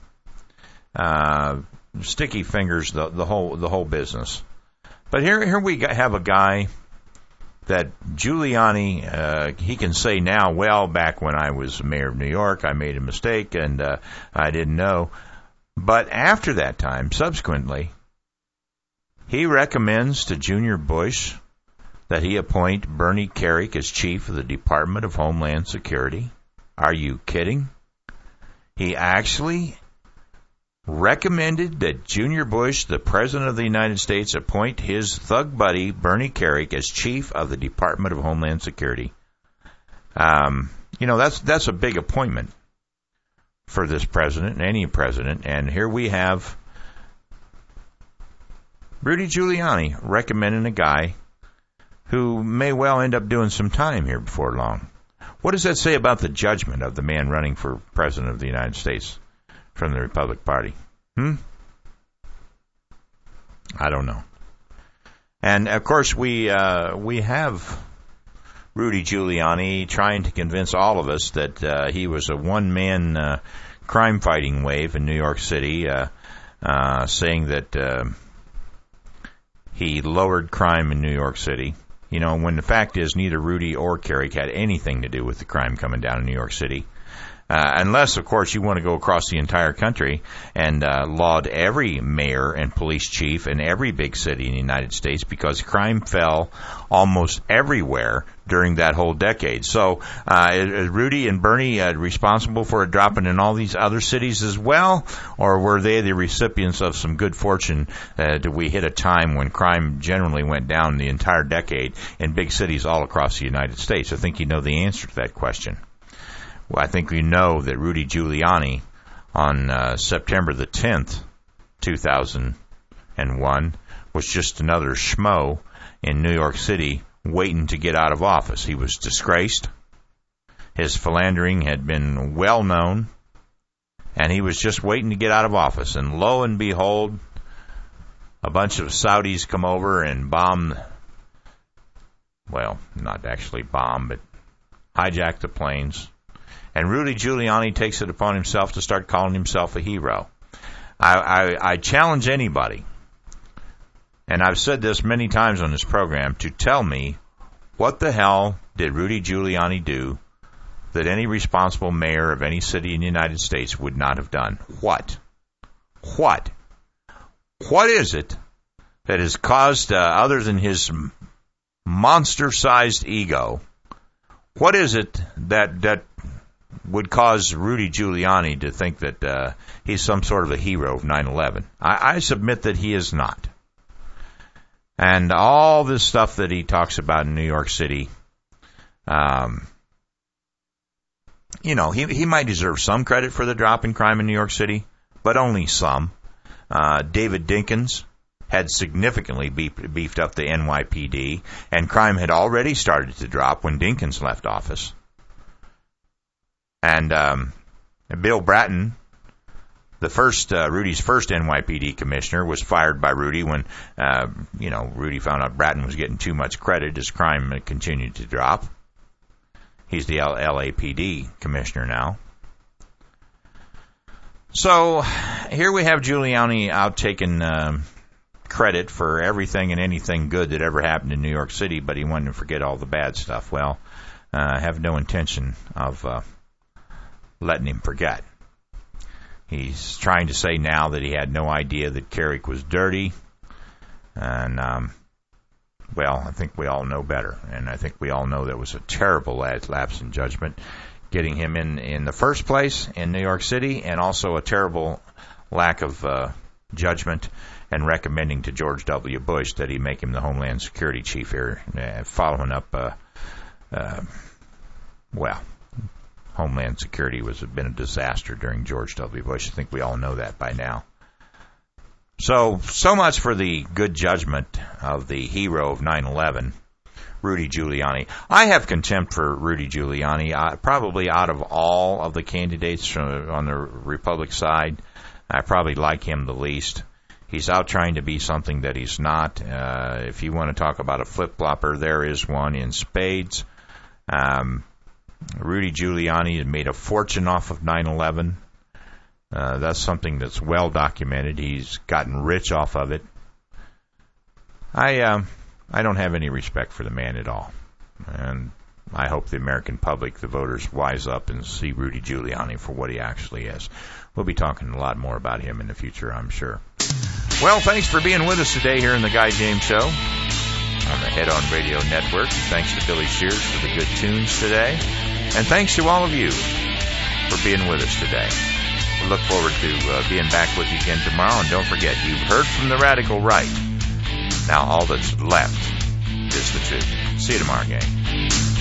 sticky fingers, the whole business. But here we have a guy that Giuliani, he can say now, well, back when I was mayor of New York, I made a mistake and I didn't know. But after that time, subsequently, he recommends to Junior Bush that he appoint Bernie Kerik as chief of the Department of Homeland Security. Are you kidding? He actually recommended that Junior Bush, the President of the United States, appoint his thug buddy, Bernie Kerik, as chief of the Department of Homeland Security. That's a big appointment for this president, any president. And here we have Rudy Giuliani recommending a guy who may well end up doing some time here before long. What does that say about the judgment of the man running for President of the United States from the Republican Party? I don't know. And, of course, we have Rudy Giuliani trying to convince all of us that he was a one-man crime-fighting wave in New York City, saying that he lowered crime in New York City. You know, when the fact is neither Rudy or Kerik had anything to do with the crime coming down in New York City. Unless, of course, you want to go across the entire country and laud every mayor and police chief in every big city in the United States, because crime fell almost everywhere during that whole decade. So is Rudy and Bernie responsible for it dropping in all these other cities as well? Or were they the recipients of some good fortune? Did we hit a time when crime generally went down the entire decade in big cities all across the United States? I think you know the answer to that question. Well, I think we know that Rudy Giuliani on September the 10th, 2001, was just another schmo in New York City waiting to get out of office. He was disgraced. His philandering had been well known, and he was just waiting to get out of office. And lo and behold, a bunch of Saudis come over and bomb, well, not actually bomb, but hijack the planes. And Rudy Giuliani takes it upon himself to start calling himself a hero. I challenge anybody, and I've said this many times on this program, to tell me what the hell did Rudy Giuliani do that any responsible mayor of any city in the United States would not have done. What? What is it that has caused, other than his monster-sized ego, what is it that would cause Rudy Giuliani to think that he's some sort of a hero of 9/11? I submit that he is not. And all this stuff that he talks about in New York City, he might deserve some credit for the drop in crime in New York City, but only some. David Dinkins had significantly beefed up the NYPD, and crime had already started to drop when Dinkins left office. And Bill Bratton, Rudy's first NYPD commissioner, was fired by Rudy when, Rudy found out Bratton was getting too much credit. His crime continued to drop. He's the LAPD commissioner now. So here we have Giuliani out taking credit for everything and anything good that ever happened in New York City, but he wanted to forget all the bad stuff. Well, I have no intention of letting him forget. He's trying to say now that he had no idea that Carrick was dirty. And, I think we all know better. And I think we all know that was a terrible lapse in judgment, getting him in the first place in New York City, and also a terrible lack of judgment and recommending to George W. Bush that he make him the Homeland Security Chief here, following up, Homeland Security has been a disaster during George W. Bush. I think we all know that by now. So much for the good judgment of the hero of 9/11, Rudy Giuliani. I have contempt for Rudy Giuliani. Probably out of all of the candidates on the Republican side, I probably like him the least. He's out trying to be something that he's not. If you want to talk about a flip-flopper, there is one in spades. Rudy Giuliani had made a fortune off of 9/11. That's something that's well documented. He's gotten rich off of it. I don't have any respect for the man at all. And I hope the American public, the voters, wise up and see Rudy Giuliani for what he actually is. We'll be talking a lot more about him in the future, I'm sure. Well, thanks for being with us today here in the Guy James Show on the Head On Radio Network. Thanks to Billy Shears for the good tunes today. And thanks to all of you for being with us today. We look forward to being back with you again tomorrow. And don't forget, you've heard from the radical right. Now all that's left is the truth. See you tomorrow, gang.